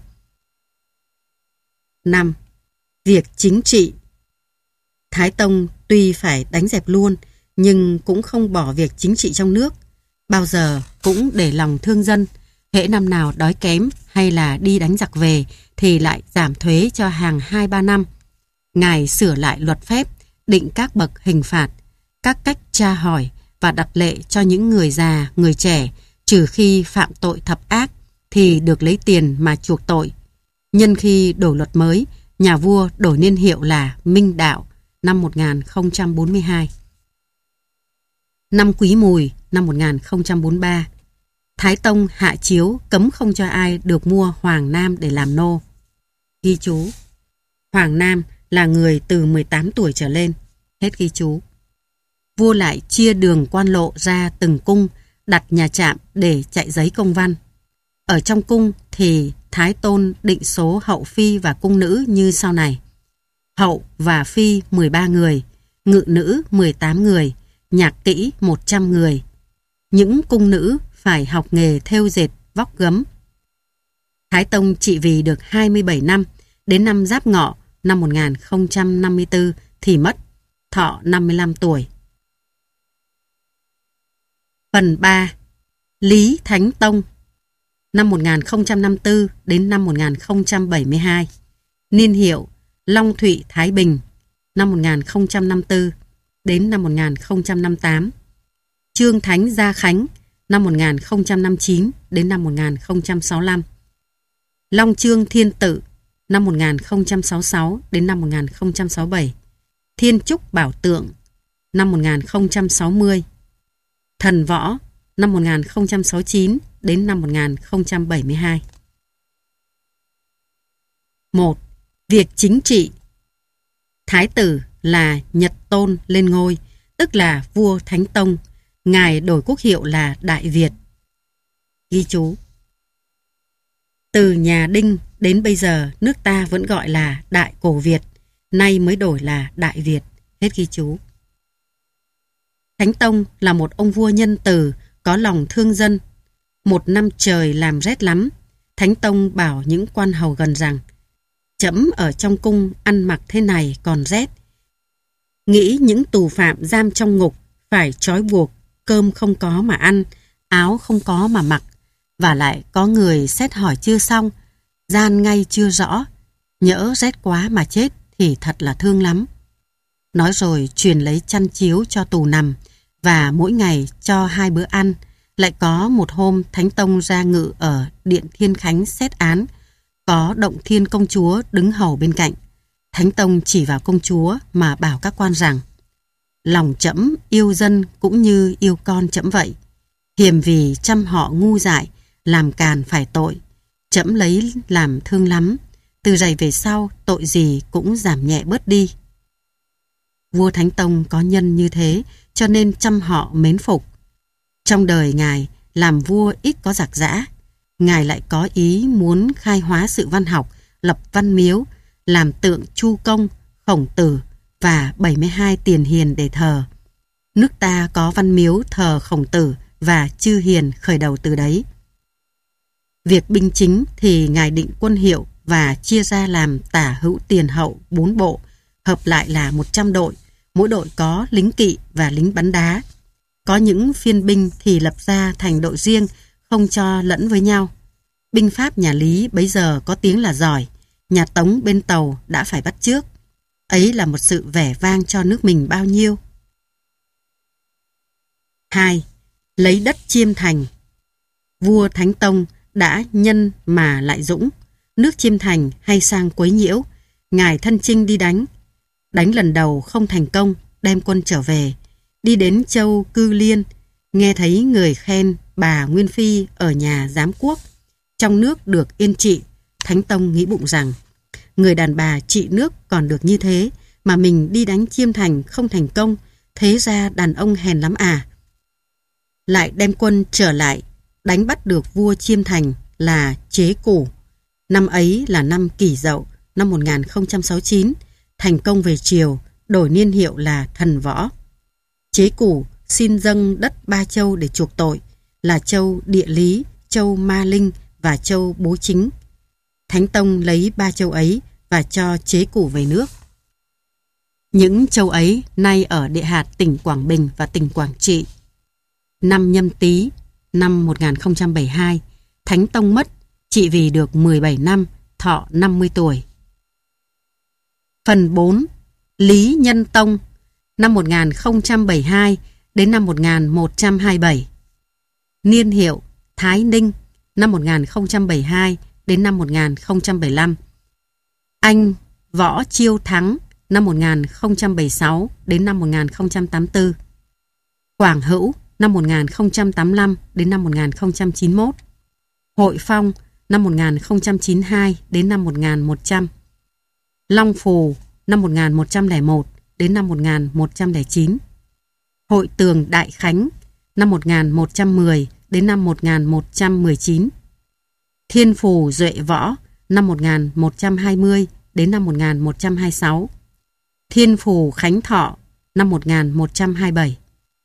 năm. Việc chính trị. Thái Tông tuy phải đánh dẹp luôn, nhưng cũng không bỏ việc chính trị trong nước. Bao giờ cũng để lòng thương dân. Hễ năm nào đói kém hay là đi đánh giặc về thì lại giảm thuế cho hàng hai ba năm. Ngài sửa lại luật phép, định các bậc hình phạt, các cách tra hỏi và đặt lệ cho những người già, người trẻ, trừ khi phạm tội thập ác thì được lấy tiền mà chuộc tội. Nhân khi đổi luật mới, nhà vua đổi niên hiệu là Minh Đạo năm một nghìn không trăm bốn mươi hai. Năm Quý Mùi năm một nghìn không trăm bốn mươi ba, Thái Tông hạ chiếu cấm không cho ai được mua Hoàng Nam để làm nô. Ghi chú: Hoàng Nam là người từ mười tám tuổi trở lên. Hết ghi chú. Vua lại chia đường quan lộ ra từng cung, đặt nhà trạm để chạy giấy công văn. Ở trong cung thì Thái Tôn định số hậu phi và cung nữ như sau này. Hậu và phi mười ba người, ngự nữ mười tám người, nhạc kỹ một trăm người. Những cung nữ phải học nghề thêu dệt vóc gấm. Thái Tông trị vì được hai mươi bảy năm, đến năm Giáp Ngọ năm một nghìn không trăm năm mươi tư thì mất, thọ năm mươi lăm tuổi. Phần ba. Lý Thánh Tông năm một nghìn không trăm năm mươi tư đến năm một nghìn không trăm bảy mươi hai. Niên hiệu Long Thụy Thái Bình năm một nghìn không trăm năm mươi tư đến năm một nghìn không trăm năm mươi tám. Trương Thánh Gia Khánh năm một nghìn không trăm năm mươi chín đến năm một nghìn không trăm sáu mươi lăm. Long Trương Thiên Tự năm một nghìn không trăm sáu mươi sáu đến năm một nghìn không trăm sáu mươi bảy. Thiên Trúc Bảo Tượng năm một nghìn không trăm sáu mươi. Thần Võ năm một nghìn không trăm sáu mươi chín đến năm một nghìn không trăm bảy mươi hai. một. Việc chính trị. Thái tử là Nhật Tôn lên ngôi, tức là vua Thánh Tông. Ngài đổi quốc hiệu là Đại Việt. Ghi chú. Từ nhà Đinh đến bây giờ nước ta vẫn gọi là Đại Cổ Việt, nay mới đổi là Đại Việt. Hết ghi chú. Thánh Tông là một ông vua nhân từ, có lòng thương dân. Một năm trời làm rét lắm, Thánh Tông bảo những quan hầu gần rằng: Trẫm ở trong cung ăn mặc thế này còn rét. Nghĩ những tù phạm giam trong ngục phải trói buộc, cơm không có mà ăn, áo không có mà mặc, và lại có người xét hỏi chưa xong, gian ngay chưa rõ, nhỡ rét quá mà chết thì thật là thương lắm. Nói rồi truyền lấy chăn chiếu cho tù nằm, và mỗi ngày cho hai bữa ăn. Lại có một hôm Thánh Tông ra ngự ở Điện Thiên Khánh xét án, có Động Thiên công chúa đứng hầu bên cạnh. Thánh Tông chỉ vào công chúa mà bảo các quan rằng: Lòng trẫm yêu dân cũng như yêu con trẫm vậy. Hiềm vì trăm họ ngu dại, làm càn phải tội. Trẫm lấy làm thương lắm. Từ rày về sau tội gì cũng giảm nhẹ bớt đi. Vua Thánh Tông có nhân như thế, cho nên trăm họ mến phục. Trong đời Ngài làm vua ít có giặc giã. Ngài lại có ý muốn khai hóa sự văn học, lập văn miếu, làm tượng Chu Công, Khổng Tử và bảy mươi hai tiền hiền để thờ. Nước ta có văn miếu thờ Khổng Tử và chư hiền khởi đầu từ đấy. Việc binh chính thì Ngài định quân hiệu và chia ra làm tả hữu tiền hậu bốn bộ, hợp lại là một trăm đội, mỗi đội có lính kỵ và lính bắn đá. Có những phiên binh thì lập ra thành đội riêng, không cho lẫn với nhau. Binh pháp nhà Lý bấy giờ có tiếng là giỏi, nhà Tống bên Tàu đã phải bắt chước. Ấy là một sự vẻ vang cho nước mình bao nhiêu. hai. Lấy đất Chiêm Thành. Vua Thánh Tông đã nhân mà lại dũng. Nước Chiêm Thành hay sang quấy nhiễu, Ngài thân chinh đi đánh. Đánh lần đầu không thành công, đem quân trở về. Đi đến châu Cư Liên, nghe thấy người khen bà Nguyên Phi ở nhà giám quốc. Trong nước được yên trị, Thánh Tông nghĩ bụng rằng: người đàn bà trị nước còn được như thế, mà mình đi đánh Chiêm Thành không thành công, thế ra đàn ông hèn lắm à. Lại đem quân trở lại, đánh bắt được vua Chiêm Thành là Chế Củ. Năm ấy là năm Kỷ Dậu, năm một nghìn không trăm sáu mươi chín, thành công về triều, đổi niên hiệu là Thần Võ. Chế Củ xin dâng đất ba châu để chuộc tội, là châu Địa Lý, châu Ma Linh và châu Bố Chính. Thánh Tông lấy ba châu ấy và cho Chế Củ về nước. Những châu ấy nay ở địa hạt tỉnh Quảng Bình và tỉnh Quảng Trị. Năm Nhâm Tý, năm một nghìn không trăm bảy mươi hai, Thánh Tông mất, trị vì được mười bảy năm, thọ năm mươi tuổi. Phần bốn. Lý Nhân Tông, năm một nghìn không trăm bảy mươi hai đến năm một nghìn một trăm hai mươi bảy. Niên hiệu Thái Ninh, năm một nghìn không trăm bảy mươi hai đến năm một nghìn không trăm bảy mươi lăm. Anh Võ Chiêu Thắng, năm một nghìn không trăm bảy mươi sáu đến năm một nghìn không trăm tám mươi tư. Quảng Hữu, năm một nghìn không trăm tám mươi lăm đến năm một nghìn không trăm chín mươi mốt. Hội Phong, năm một nghìn không trăm chín mươi hai đến năm một nghìn một trăm. Long Phù, năm một nghìn một trăm lẻ một đến năm một nghìn một trăm lẻ chín. Hội tường Đại Khánh năm một nghìn một trăm mười đến năm một nghìn một trăm mười chín. Thiên Phù Duệ Võ năm một nghìn một trăm hai mươi đến năm một nghìn một trăm hai mươi sáu. Thiên Phù Khánh Thọ năm một nghìn một trăm hai mươi bảy.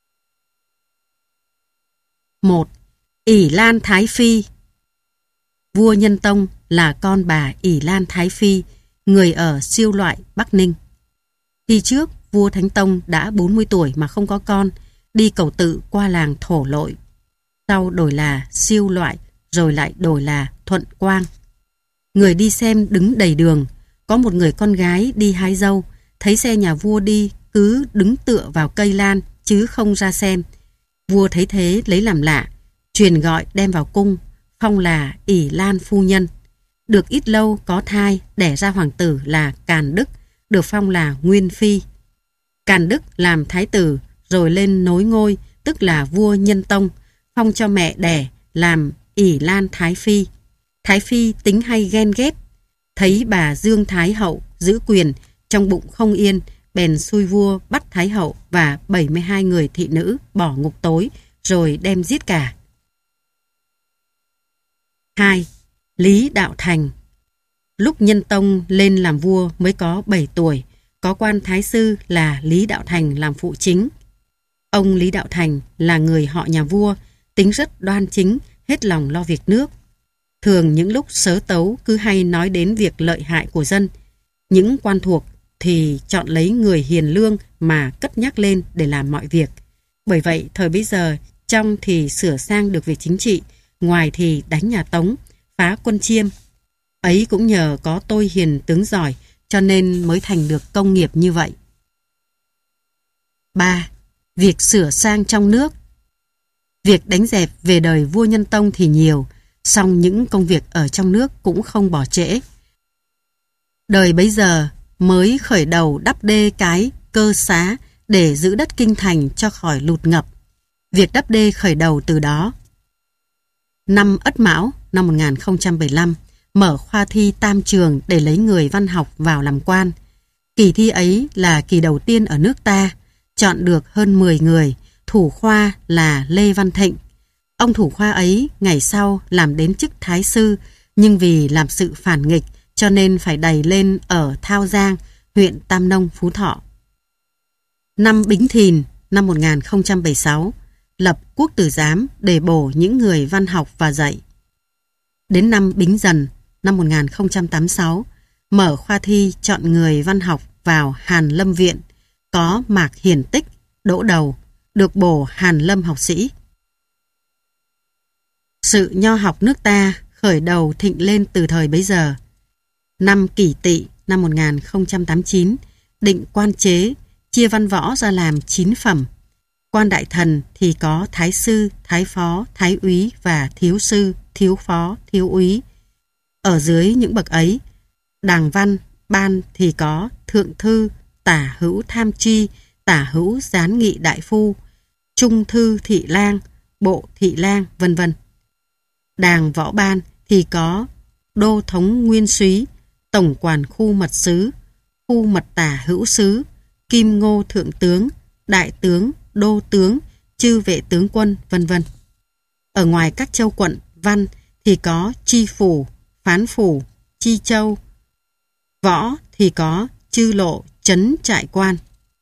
một. Ỷ Lan Thái Phi. Vua Nhân Tông là con bà Ỷ Lan Thái Phi, người ở Siêu Loại, Bắc Ninh. Khi trước, vua Thánh Tông đã bốn mươi tuổi mà không có con, đi cầu tự qua làng Thổ Lội. Sau đổi là Siêu Loại, rồi lại đổi là Thuận Quang. Người đi xem đứng đầy đường, có một người con gái đi hái dâu, thấy xe nhà vua đi cứ đứng tựa vào cây lan chứ không ra xem. Vua thấy thế lấy làm lạ, truyền gọi đem vào cung, phong là Ỷ Lan phu nhân. Được ít lâu có thai, đẻ ra hoàng tử là Càn Đức, được phong là Nguyên Phi. Càn Đức làm thái tử rồi lên nối ngôi, tức là vua Nhân Tông, phong cho mẹ đẻ làm Ỷ Lan Thái Phi. Thái Phi tính hay ghen ghét, thấy bà Dương Thái Hậu giữ quyền, trong bụng không yên, bèn xui vua bắt Thái Hậu và bảy mươi hai người thị nữ bỏ ngục tối, rồi đem giết cả. hai. Lý Đạo Thành. Lúc Nhân Tông lên làm vua mới có bảy tuổi, có quan thái sư là Lý Đạo Thành làm phụ chính. Ông Lý Đạo Thành là người họ nhà vua, tính rất đoan chính, hết lòng lo việc nước. Thường những lúc sớ tấu cứ hay nói đến việc lợi hại của dân. Những quan thuộc thì chọn lấy người hiền lương mà cất nhắc lên để làm mọi việc. Bởi vậy thời bấy giờ trong thì sửa sang được việc chính trị, ngoài thì đánh nhà Tống, phá quân Chiêm. Ấy cũng nhờ có tôi hiền tướng giỏi cho nên mới thành được công nghiệp như vậy. ba. Việc sửa sang trong nước. Việc đánh dẹp về đời vua Nhân Tông thì nhiều, song những công việc ở trong nước cũng không bỏ trễ. Đời bấy giờ mới khởi đầu đắp đê cái Cơ Xá để giữ đất kinh thành cho khỏi lụt ngập. Việc đắp đê khởi đầu từ đó. Năm Ất Mão năm một nghìn không trăm bảy mươi lăm, mở khoa thi tam trường để lấy người văn học vào làm quan. Kỳ thi ấy là kỳ đầu tiên ở nước ta, chọn được hơn mười người, thủ khoa là Lê Văn Thịnh. Ông thủ khoa ấy ngày sau làm đến chức thái sư, nhưng vì làm sự phản nghịch cho nên phải đày lên ở Thao Giang, huyện Tam Nông, Phú Thọ. Năm Bính Thìn năm một nghìn không trăm bảy mươi sáu, lập quốc tử giám để bổ những người văn học và dạy. Đến năm Bính Dần năm một nghìn không trăm tám mươi sáu, mở khoa thi chọn người văn học vào Hàn Lâm Viện, có Mạc Hiển Tích đỗ đầu, được bổ Hàn Lâm học sĩ. Sự nho học nước ta khởi đầu thịnh lên từ thời bấy giờ. Năm Kỷ Tỵ năm một nghìn không trăm tám mươi chín, định quan chế, chia văn võ ra làm chín phẩm. Quan đại thần thì có thái sư, thái phó, thái úy và thiếu sư, thiếu phó, thiếu úy. Ở dưới những bậc ấy, đàng văn, ban thì có thượng thư, tả hữu tham tri, tả hữu gián nghị đại phu, trung thư thị lang, bộ thị lang, vân vân. Đàng võ ban thì có đô thống nguyên súy, tổng quản khu mật sứ, khu mật tả hữu sứ, kim ngô thượng tướng, đại tướng, đô tướng, chư vệ tướng quân, vân vân. Ở ngoài các châu quận văn thì có chi phủ, phán phủ, chi châu. Võ thì có chư lộ, trấn trại quan.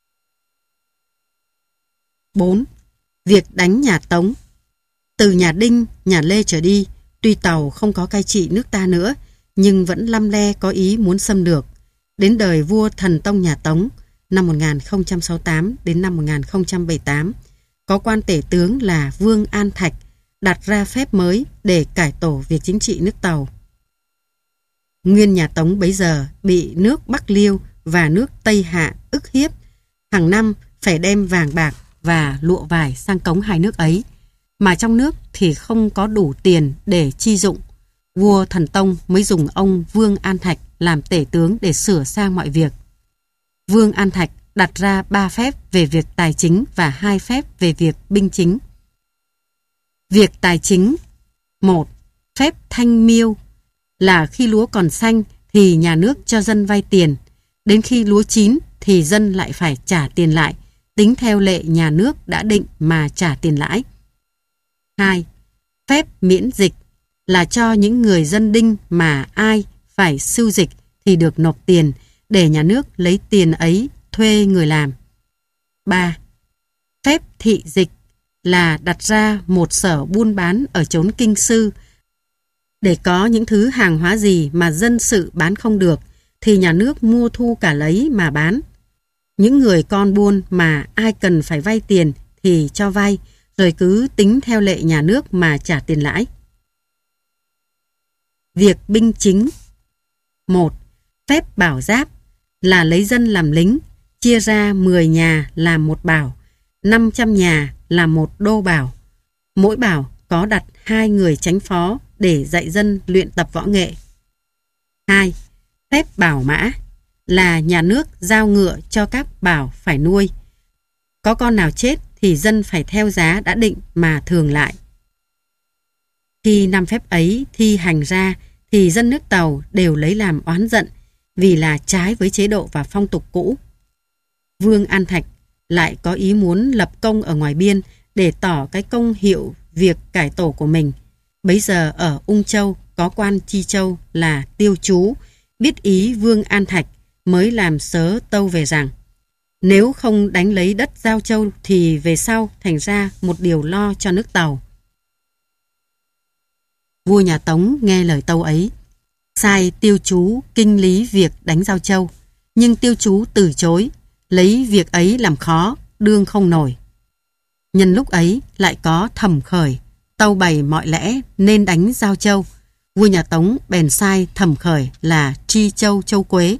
bốn. Việc đánh nhà Tống. Từ nhà Đinh, nhà Lê trở đi, tuy Tàu không có cai trị nước ta nữa, nhưng vẫn lăm le có ý muốn xâm lược. Đến đời vua Thần Tông nhà Tống, năm một nghìn không trăm sáu mươi tám đến năm một nghìn không trăm bảy mươi tám, có quan tể tướng là Vương An Thạch đặt ra phép mới để cải tổ việc chính trị nước Tàu. Nguyên nhà Tống bấy giờ bị nước Bắc Liêu và nước Tây Hạ ức hiếp, hàng năm phải đem vàng bạc và lụa vải sang cống hai nước ấy, mà trong nước thì không có đủ tiền để chi dụng. Vua Thần Tông mới dùng ông Vương An Thạch làm tể tướng để sửa sang mọi việc. Vương An Thạch đặt ra ba phép về việc tài chính và hai phép về việc binh chính. Việc tài chính: một. Phép thanh miêu là khi lúa còn xanh thì nhà nước cho dân vay tiền, Đến khi lúa chín thì dân lại phải trả tiền lại, tính theo lệ nhà nước đã định mà trả tiền lãi. hai. Phép miễn dịch là cho những người dân đinh mà ai phải sưu dịch thì được nộp tiền để nhà nước lấy tiền ấy thuê người làm. ba. Phép thị dịch là đặt ra một sở buôn bán ở chốn kinh sư để có những thứ hàng hóa gì mà dân sự bán không được thì nhà nước mua thu cả lấy mà bán. Những người con buôn mà ai cần phải vay tiền thì cho vay, rồi cứ tính theo lệ nhà nước mà trả tiền lãi. Việc binh chính. một. Phép bảo giáp là lấy dân làm lính, chia ra mười nhà làm một bảo, năm trăm nhà làm một đô bảo. Mỗi bảo có đặt hai người chánh phó để dạy dân luyện tập võ nghệ. hai. Phép bảo mã là nhà nước giao ngựa cho các bảo phải nuôi. Có con nào chết thì dân phải theo giá đã định mà thường lại. Khi năm phép ấy thi hành ra thì dân nước Tàu đều lấy làm oán giận vì là trái với chế độ và phong tục cũ. Vương An Thạch lại có ý muốn lập công ở ngoài biên để tỏ cái công hiệu việc cải tổ của mình. Bấy giờ ở Ung Châu có quan Chi Châu là Tiêu Chú, biết ý Vương An Thạch mới làm sớ tâu về rằng nếu không đánh lấy đất Giao Châu thì về sau thành ra một điều lo cho nước Tàu. Vua nhà Tống nghe lời tâu ấy, sai Tiêu Chú kinh lý việc đánh Giao Châu, nhưng Tiêu Chú từ chối, lấy việc ấy làm khó, đương không nổi. Nhân lúc ấy lại có Thẩm Khởi tâu bày mọi lẽ nên đánh Giao Châu. Vua nhà Tống bèn sai Thẩm Khởi là Tri Châu Châu Quế.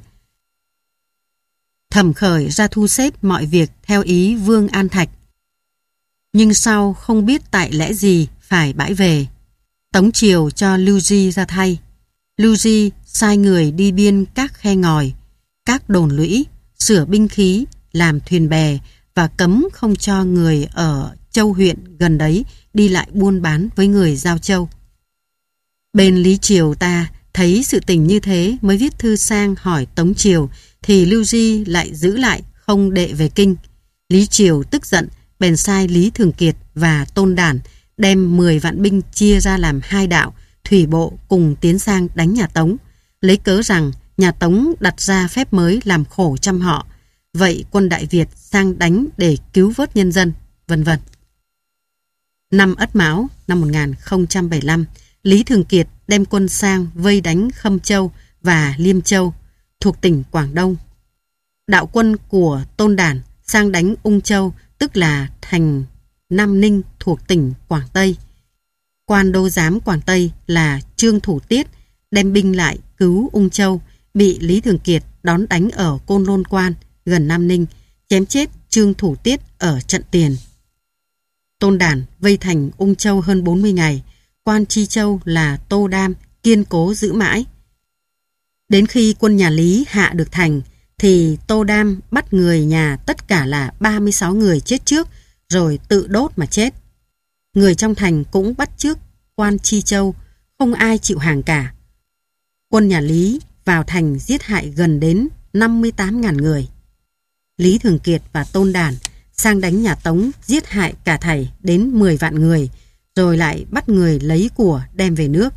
Thẩm Khởi ra thu xếp mọi việc theo ý Vương An Thạch, nhưng sau không biết tại lẽ gì phải bãi về. Tống triều cho Lưu Di ra thay. Lưu Di sai người đi biên các khe ngòi, các đồn lũy, sửa binh khí, làm thuyền bè và cấm không cho người ở châu huyện gần đấy đi lại buôn bán với người Giao Châu. Bên Lý Triều ta thấy sự tình như thế mới viết thư sang hỏi Tống triều, thì Lưu Di lại giữ lại không đệ về kinh. Lý Triều tức giận, bèn sai Lý Thường Kiệt và Tôn Đản đem mười vạn binh chia ra làm hai đạo, thủy bộ cùng tiến sang đánh nhà Tống, lấy cớ rằng nhà Tống đặt ra phép mới làm khổ trăm họ, vậy quân Đại Việt sang đánh để cứu vớt nhân dân, vân vân. Năm Ất Mão năm một nghìn không trăm bảy mươi lăm, Lý Thường Kiệt đem quân sang vây đánh Khâm Châu và Liêm Châu thuộc tỉnh Quảng Đông. Đạo quân của Tôn Đản sang đánh Ung Châu, tức là thành Nam Ninh thuộc tỉnh Quảng Tây. Quan đô giám Quảng Tây là Trương Thủ Tiết đem binh lại cứu Ung Châu, bị Lý Thường Kiệt đón đánh ở Côn Lôn Quan gần Nam Ninh, chém chết Trương Thủ Tiết ở trận tiền. Tôn Đản vây thành Ung Châu hơn bốn mươi ngày, quan Chi Châu là Tô Đam kiên cố giữ mãi. Đến khi quân nhà Lý hạ được thành thì Tô Đam bắt người nhà tất cả là ba mươi sáu người chết trước, rồi tự đốt mà chết. Người trong thành cũng bắt chước quan Chi Châu, không ai chịu hàng cả. Quân nhà Lý vào thành giết hại gần đến năm mươi tám nghìn người. Lý Thường Kiệt và Tôn Đản sang đánh nhà Tống giết hại cả thảy đến mười vạn người, rồi lại bắt người lấy của đem về nước.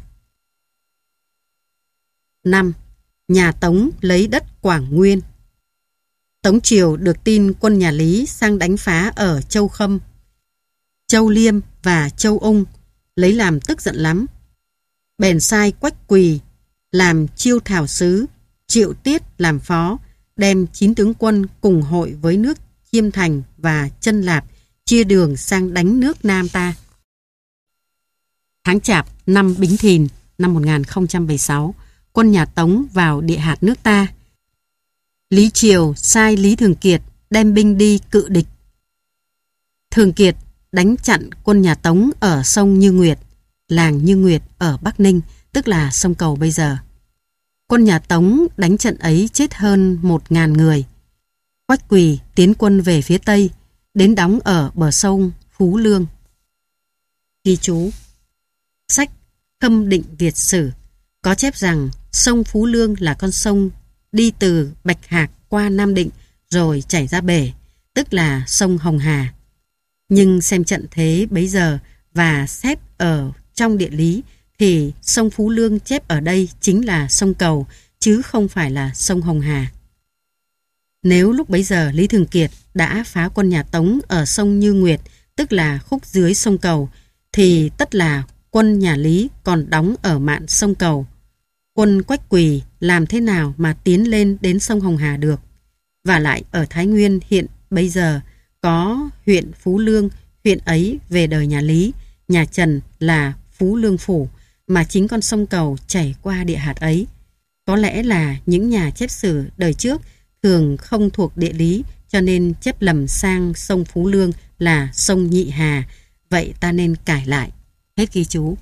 năm. Nhà Tống lấy đất Quảng Nguyên. Tống triều được tin quân nhà Lý sang đánh phá ở Châu Khâm, Châu Liêm và Châu Ung, lấy làm tức giận lắm. Bèn sai Quách Quỳ làm chiêu thảo sứ, Triệu Tiết làm phó, đem chín tướng quân cùng hội với nước Chiêm Thành và Chân Lạp chia đường sang đánh nước Nam ta. Tháng Chạp năm Bính Thìn năm một nghìn không trăm bảy mươi sáu, quân nhà Tống vào địa hạt nước ta. Lý Triều sai Lý Thường Kiệt đem binh đi cự địch. Thường Kiệt đánh chặn quân nhà Tống ở sông Như Nguyệt, làng Như Nguyệt ở Bắc Ninh, tức là sông Cầu bây giờ. Quân nhà Tống đánh trận ấy chết hơn một nghìn người. Quách Quỳ tiến quân về phía Tây, đến đóng ở bờ sông Phú Lương. Ghi chú: sách Khâm Định Việt Sử có chép rằng sông Phú Lương là con sông đi từ Bạch Hạc qua qua Nam Định rồi chảy ra bể, tức là sông Hồng Hà. Nhưng xem trận thế bấy giờ và xét ở trong địa lý thì sông Phú Lương chép ở đây chính là sông Cầu chứ không phải là sông Hồng Hà. Nếu lúc bấy giờ Lý Thường Kiệt đã phá quân nhà Tống ở sông Như Nguyệt, tức là khúc dưới sông Cầu, thì tất là quân nhà Lý còn đóng ở mạn sông Cầu. Quân Quách Quỳ làm thế nào mà tiến lên đến sông Hồng Hà được? Và lại ở Thái Nguyên hiện bây giờ có huyện Phú Lương, huyện ấy về đời nhà Lý, nhà Trần là Phú Lương Phủ, mà chính con sông Cầu chảy qua địa hạt ấy. Có lẽ là những nhà chép sử đời trước thường không thuộc địa lý cho nên chép lầm sang sông Phú Lương là sông Nhị Hà. Vậy ta nên cải lại. Hết ghi chú.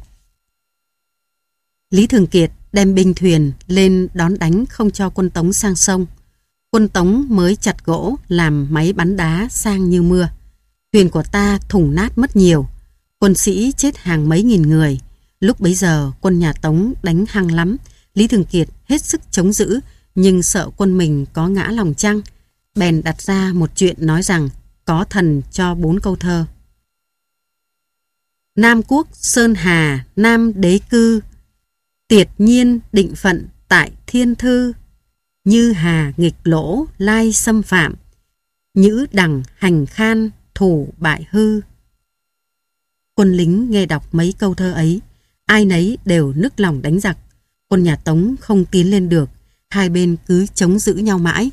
Lý Thường Kiệt đem binh thuyền lên đón đánh không cho quân Tống sang sông. Quân Tống mới chặt gỗ làm máy bắn đá sang như mưa. Thuyền của ta thủng nát mất nhiều. Quân sĩ chết hàng mấy nghìn người. Lúc bấy giờ quân nhà Tống đánh hăng lắm. Lý Thường Kiệt hết sức chống giữ, nhưng sợ quân mình có ngã lòng chăng. Bèn đặt ra một chuyện nói rằng có thần cho bốn câu thơ. Nam quốc Sơn Hà Nam đế cư, tiệt nhiên định phận tại thiên thư. Như hà nghịch lỗ lai xâm phạm, nhữ đẳng hành khan thủ bại hư. Quân lính nghe đọc mấy câu thơ ấy, ai nấy đều nức lòng đánh giặc. Quân nhà Tống không tiến lên được, hai bên cứ chống giữ nhau mãi.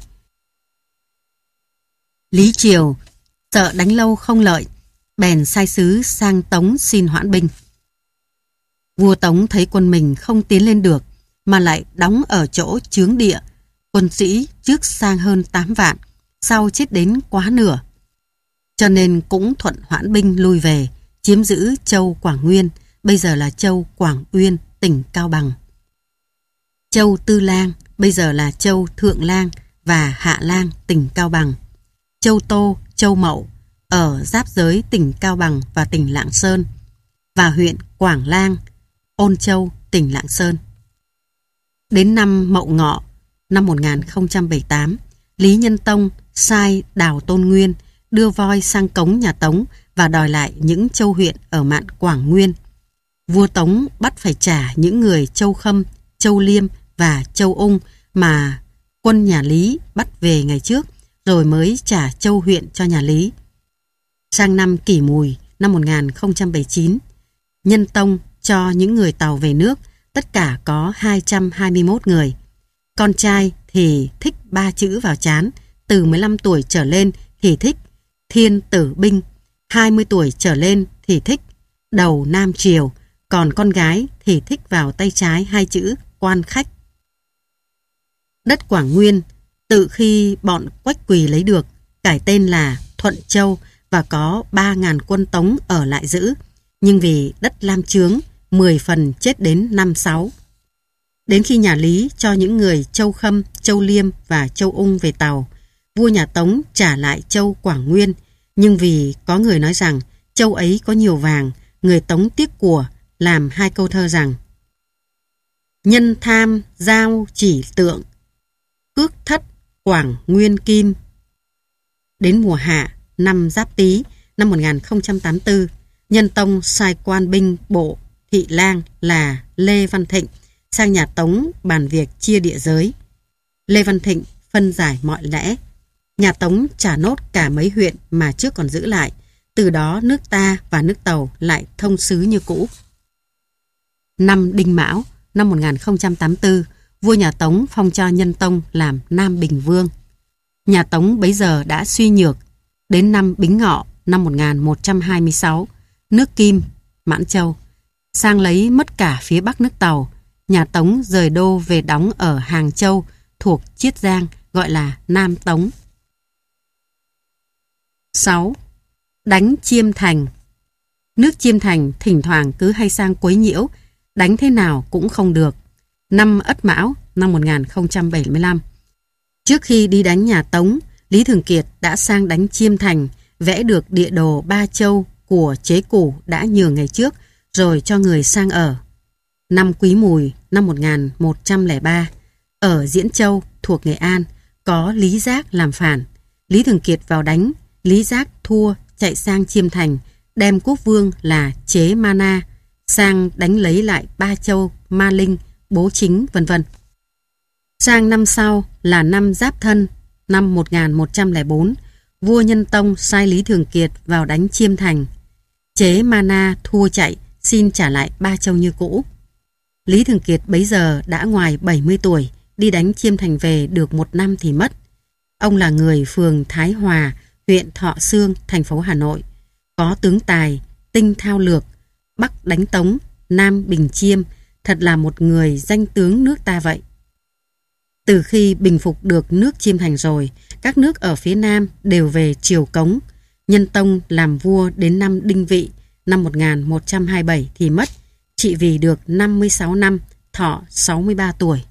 Lý Triều sợ đánh lâu không lợi, bèn sai sứ sang Tống xin hoãn binh. Vua Tống thấy quân mình không tiến lên được, mà lại đóng ở chỗ chướng địa. Quân sĩ trước sang hơn tám vạn, sau chết đến quá nửa. Cho nên cũng thuận hoãn binh lui về, chiếm giữ châu Quảng Nguyên, bây giờ là châu Quảng Uyên, tỉnh Cao Bằng. Châu Tư Lang, bây giờ là châu Thượng Lang và Hạ Lang, tỉnh Cao Bằng. Châu Tô, châu Mậu, ở giáp giới tỉnh Cao Bằng và tỉnh Lạng Sơn, và huyện Quảng Lang, Ôn Châu, tỉnh Lạng Sơn. Đến năm Mậu Ngọ, năm một nghìn không trăm bảy mươi tám, Lý Nhân Tông sai Đào Tôn Nguyên đưa voi sang cống nhà Tống và đòi lại những châu huyện ở mạn Quảng Nguyên. Vua Tống bắt phải trả những người châu Khâm, châu Liêm và châu Ung mà quân nhà Lý bắt về ngày trước, rồi mới trả châu huyện cho nhà Lý. Sang năm Kỷ Mùi, năm một nghìn không trăm bảy mươi chín, Nhân Tông cho những người Tàu về nước, tất cả có hai trăm hai mươi mốt người. Con trai thì thích ba chữ vào trán, từ mười lăm tuổi trở lên thì thích Thiên Tử Binh, hai mươi tuổi trở lên thì thích Đầu Nam Triều, còn con gái thì thích vào tay trái hai chữ Quan Khách. Đất Quảng Nguyên từ khi bọn Quách Quỳ lấy được, cải tên là Thuận Châu và có ba ngàn quân Tống ở lại giữ, nhưng vì đất lam chướng, mười phần chết đến năm sáu. Đến khi nhà Lý cho những người châu Khâm, châu Liêm và châu Ung về Tàu, vua nhà Tống trả lại châu Quảng Nguyên, nhưng vì có người nói rằng châu ấy có nhiều vàng, người Tống tiếc của, làm hai câu thơ rằng: nhân tham giao chỉ tượng, cước thất Quảng Nguyên kim. Đến mùa hạ năm Giáp Tý năm một nghìn không trăm tám mươi tư, Nhân Tông sai quan binh bộ thị lang là Lê Văn Thịnh sang nhà Tống bàn việc chia địa giới. Lê Văn Thịnh phân giải mọi lẽ. Nhà Tống trả nốt cả mấy huyện mà trước còn giữ lại. Từ đó nước ta và nước Tàu lại thông xứ như cũ. Năm Đinh Mão năm một nghìn không trăm tám mươi tư, vua nhà Tống phong cho Nhân Tông làm Nam Bình Vương. Nhà Tống bấy giờ đã suy nhược. Đến năm Bính Ngọ năm một nghìn một trăm hai mươi sáu, nước Kim, Mãn Châu, sang lấy mất cả phía bắc nước Tàu. Nhà Tống rời đô về đóng ở Hàng Châu thuộc Chiết Giang, gọi là Nam Tống. sáu. Đánh Chiêm Thành. Nước Chiêm Thành thỉnh thoảng cứ hay sang quấy nhiễu, đánh thế nào cũng không được. Năm Ất Mão năm một nghìn không trăm bảy mươi lăm, trước khi đi đánh nhà Tống, Lý Thường Kiệt đã sang đánh Chiêm Thành, vẽ được địa đồ Ba Châu của Chế Củ đã nhường ngày trước, rồi cho người sang ở. Năm Quý Mùi năm một nghìn một trăm lẻ ba, ở Diễn Châu thuộc Nghệ An, có Lý Giác làm phản. Lý Thường Kiệt vào đánh, Lý Giác thua chạy sang Chiêm Thành, đem quốc vương là Chế Ma Na sang đánh lấy lại Ba Châu, Ma Linh, Bố Chính, vân vân. Sang năm sau là năm Giáp Thân, năm một nghìn một trăm lẻ bốn, vua Nhân Tông sai Lý Thường Kiệt vào đánh Chiêm Thành. Chế Ma Na thua chạy, xin trả lại Ba Châu như cũ. Lý Thường Kiệt bấy giờ đã ngoài bảy mươi tuổi, đi đánh Chiêm Thành về được một năm thì mất. Ông là người phường Thái Hòa, huyện Thọ Xương, thành phố Hà Nội. Có tướng tài, tinh thao lược, Bắc đánh Tống, Nam bình Chiêm, thật là một người danh tướng nước ta vậy. Từ khi bình phục được nước Chiêm Thành rồi, các nước ở phía Nam đều về triều cống. Nhân Tông làm vua đến năm Đinh Vị, năm một nghìn một trăm hai mươi bảy thì mất, trị vì được năm mươi sáu năm, thọ sáu mươi ba tuổi.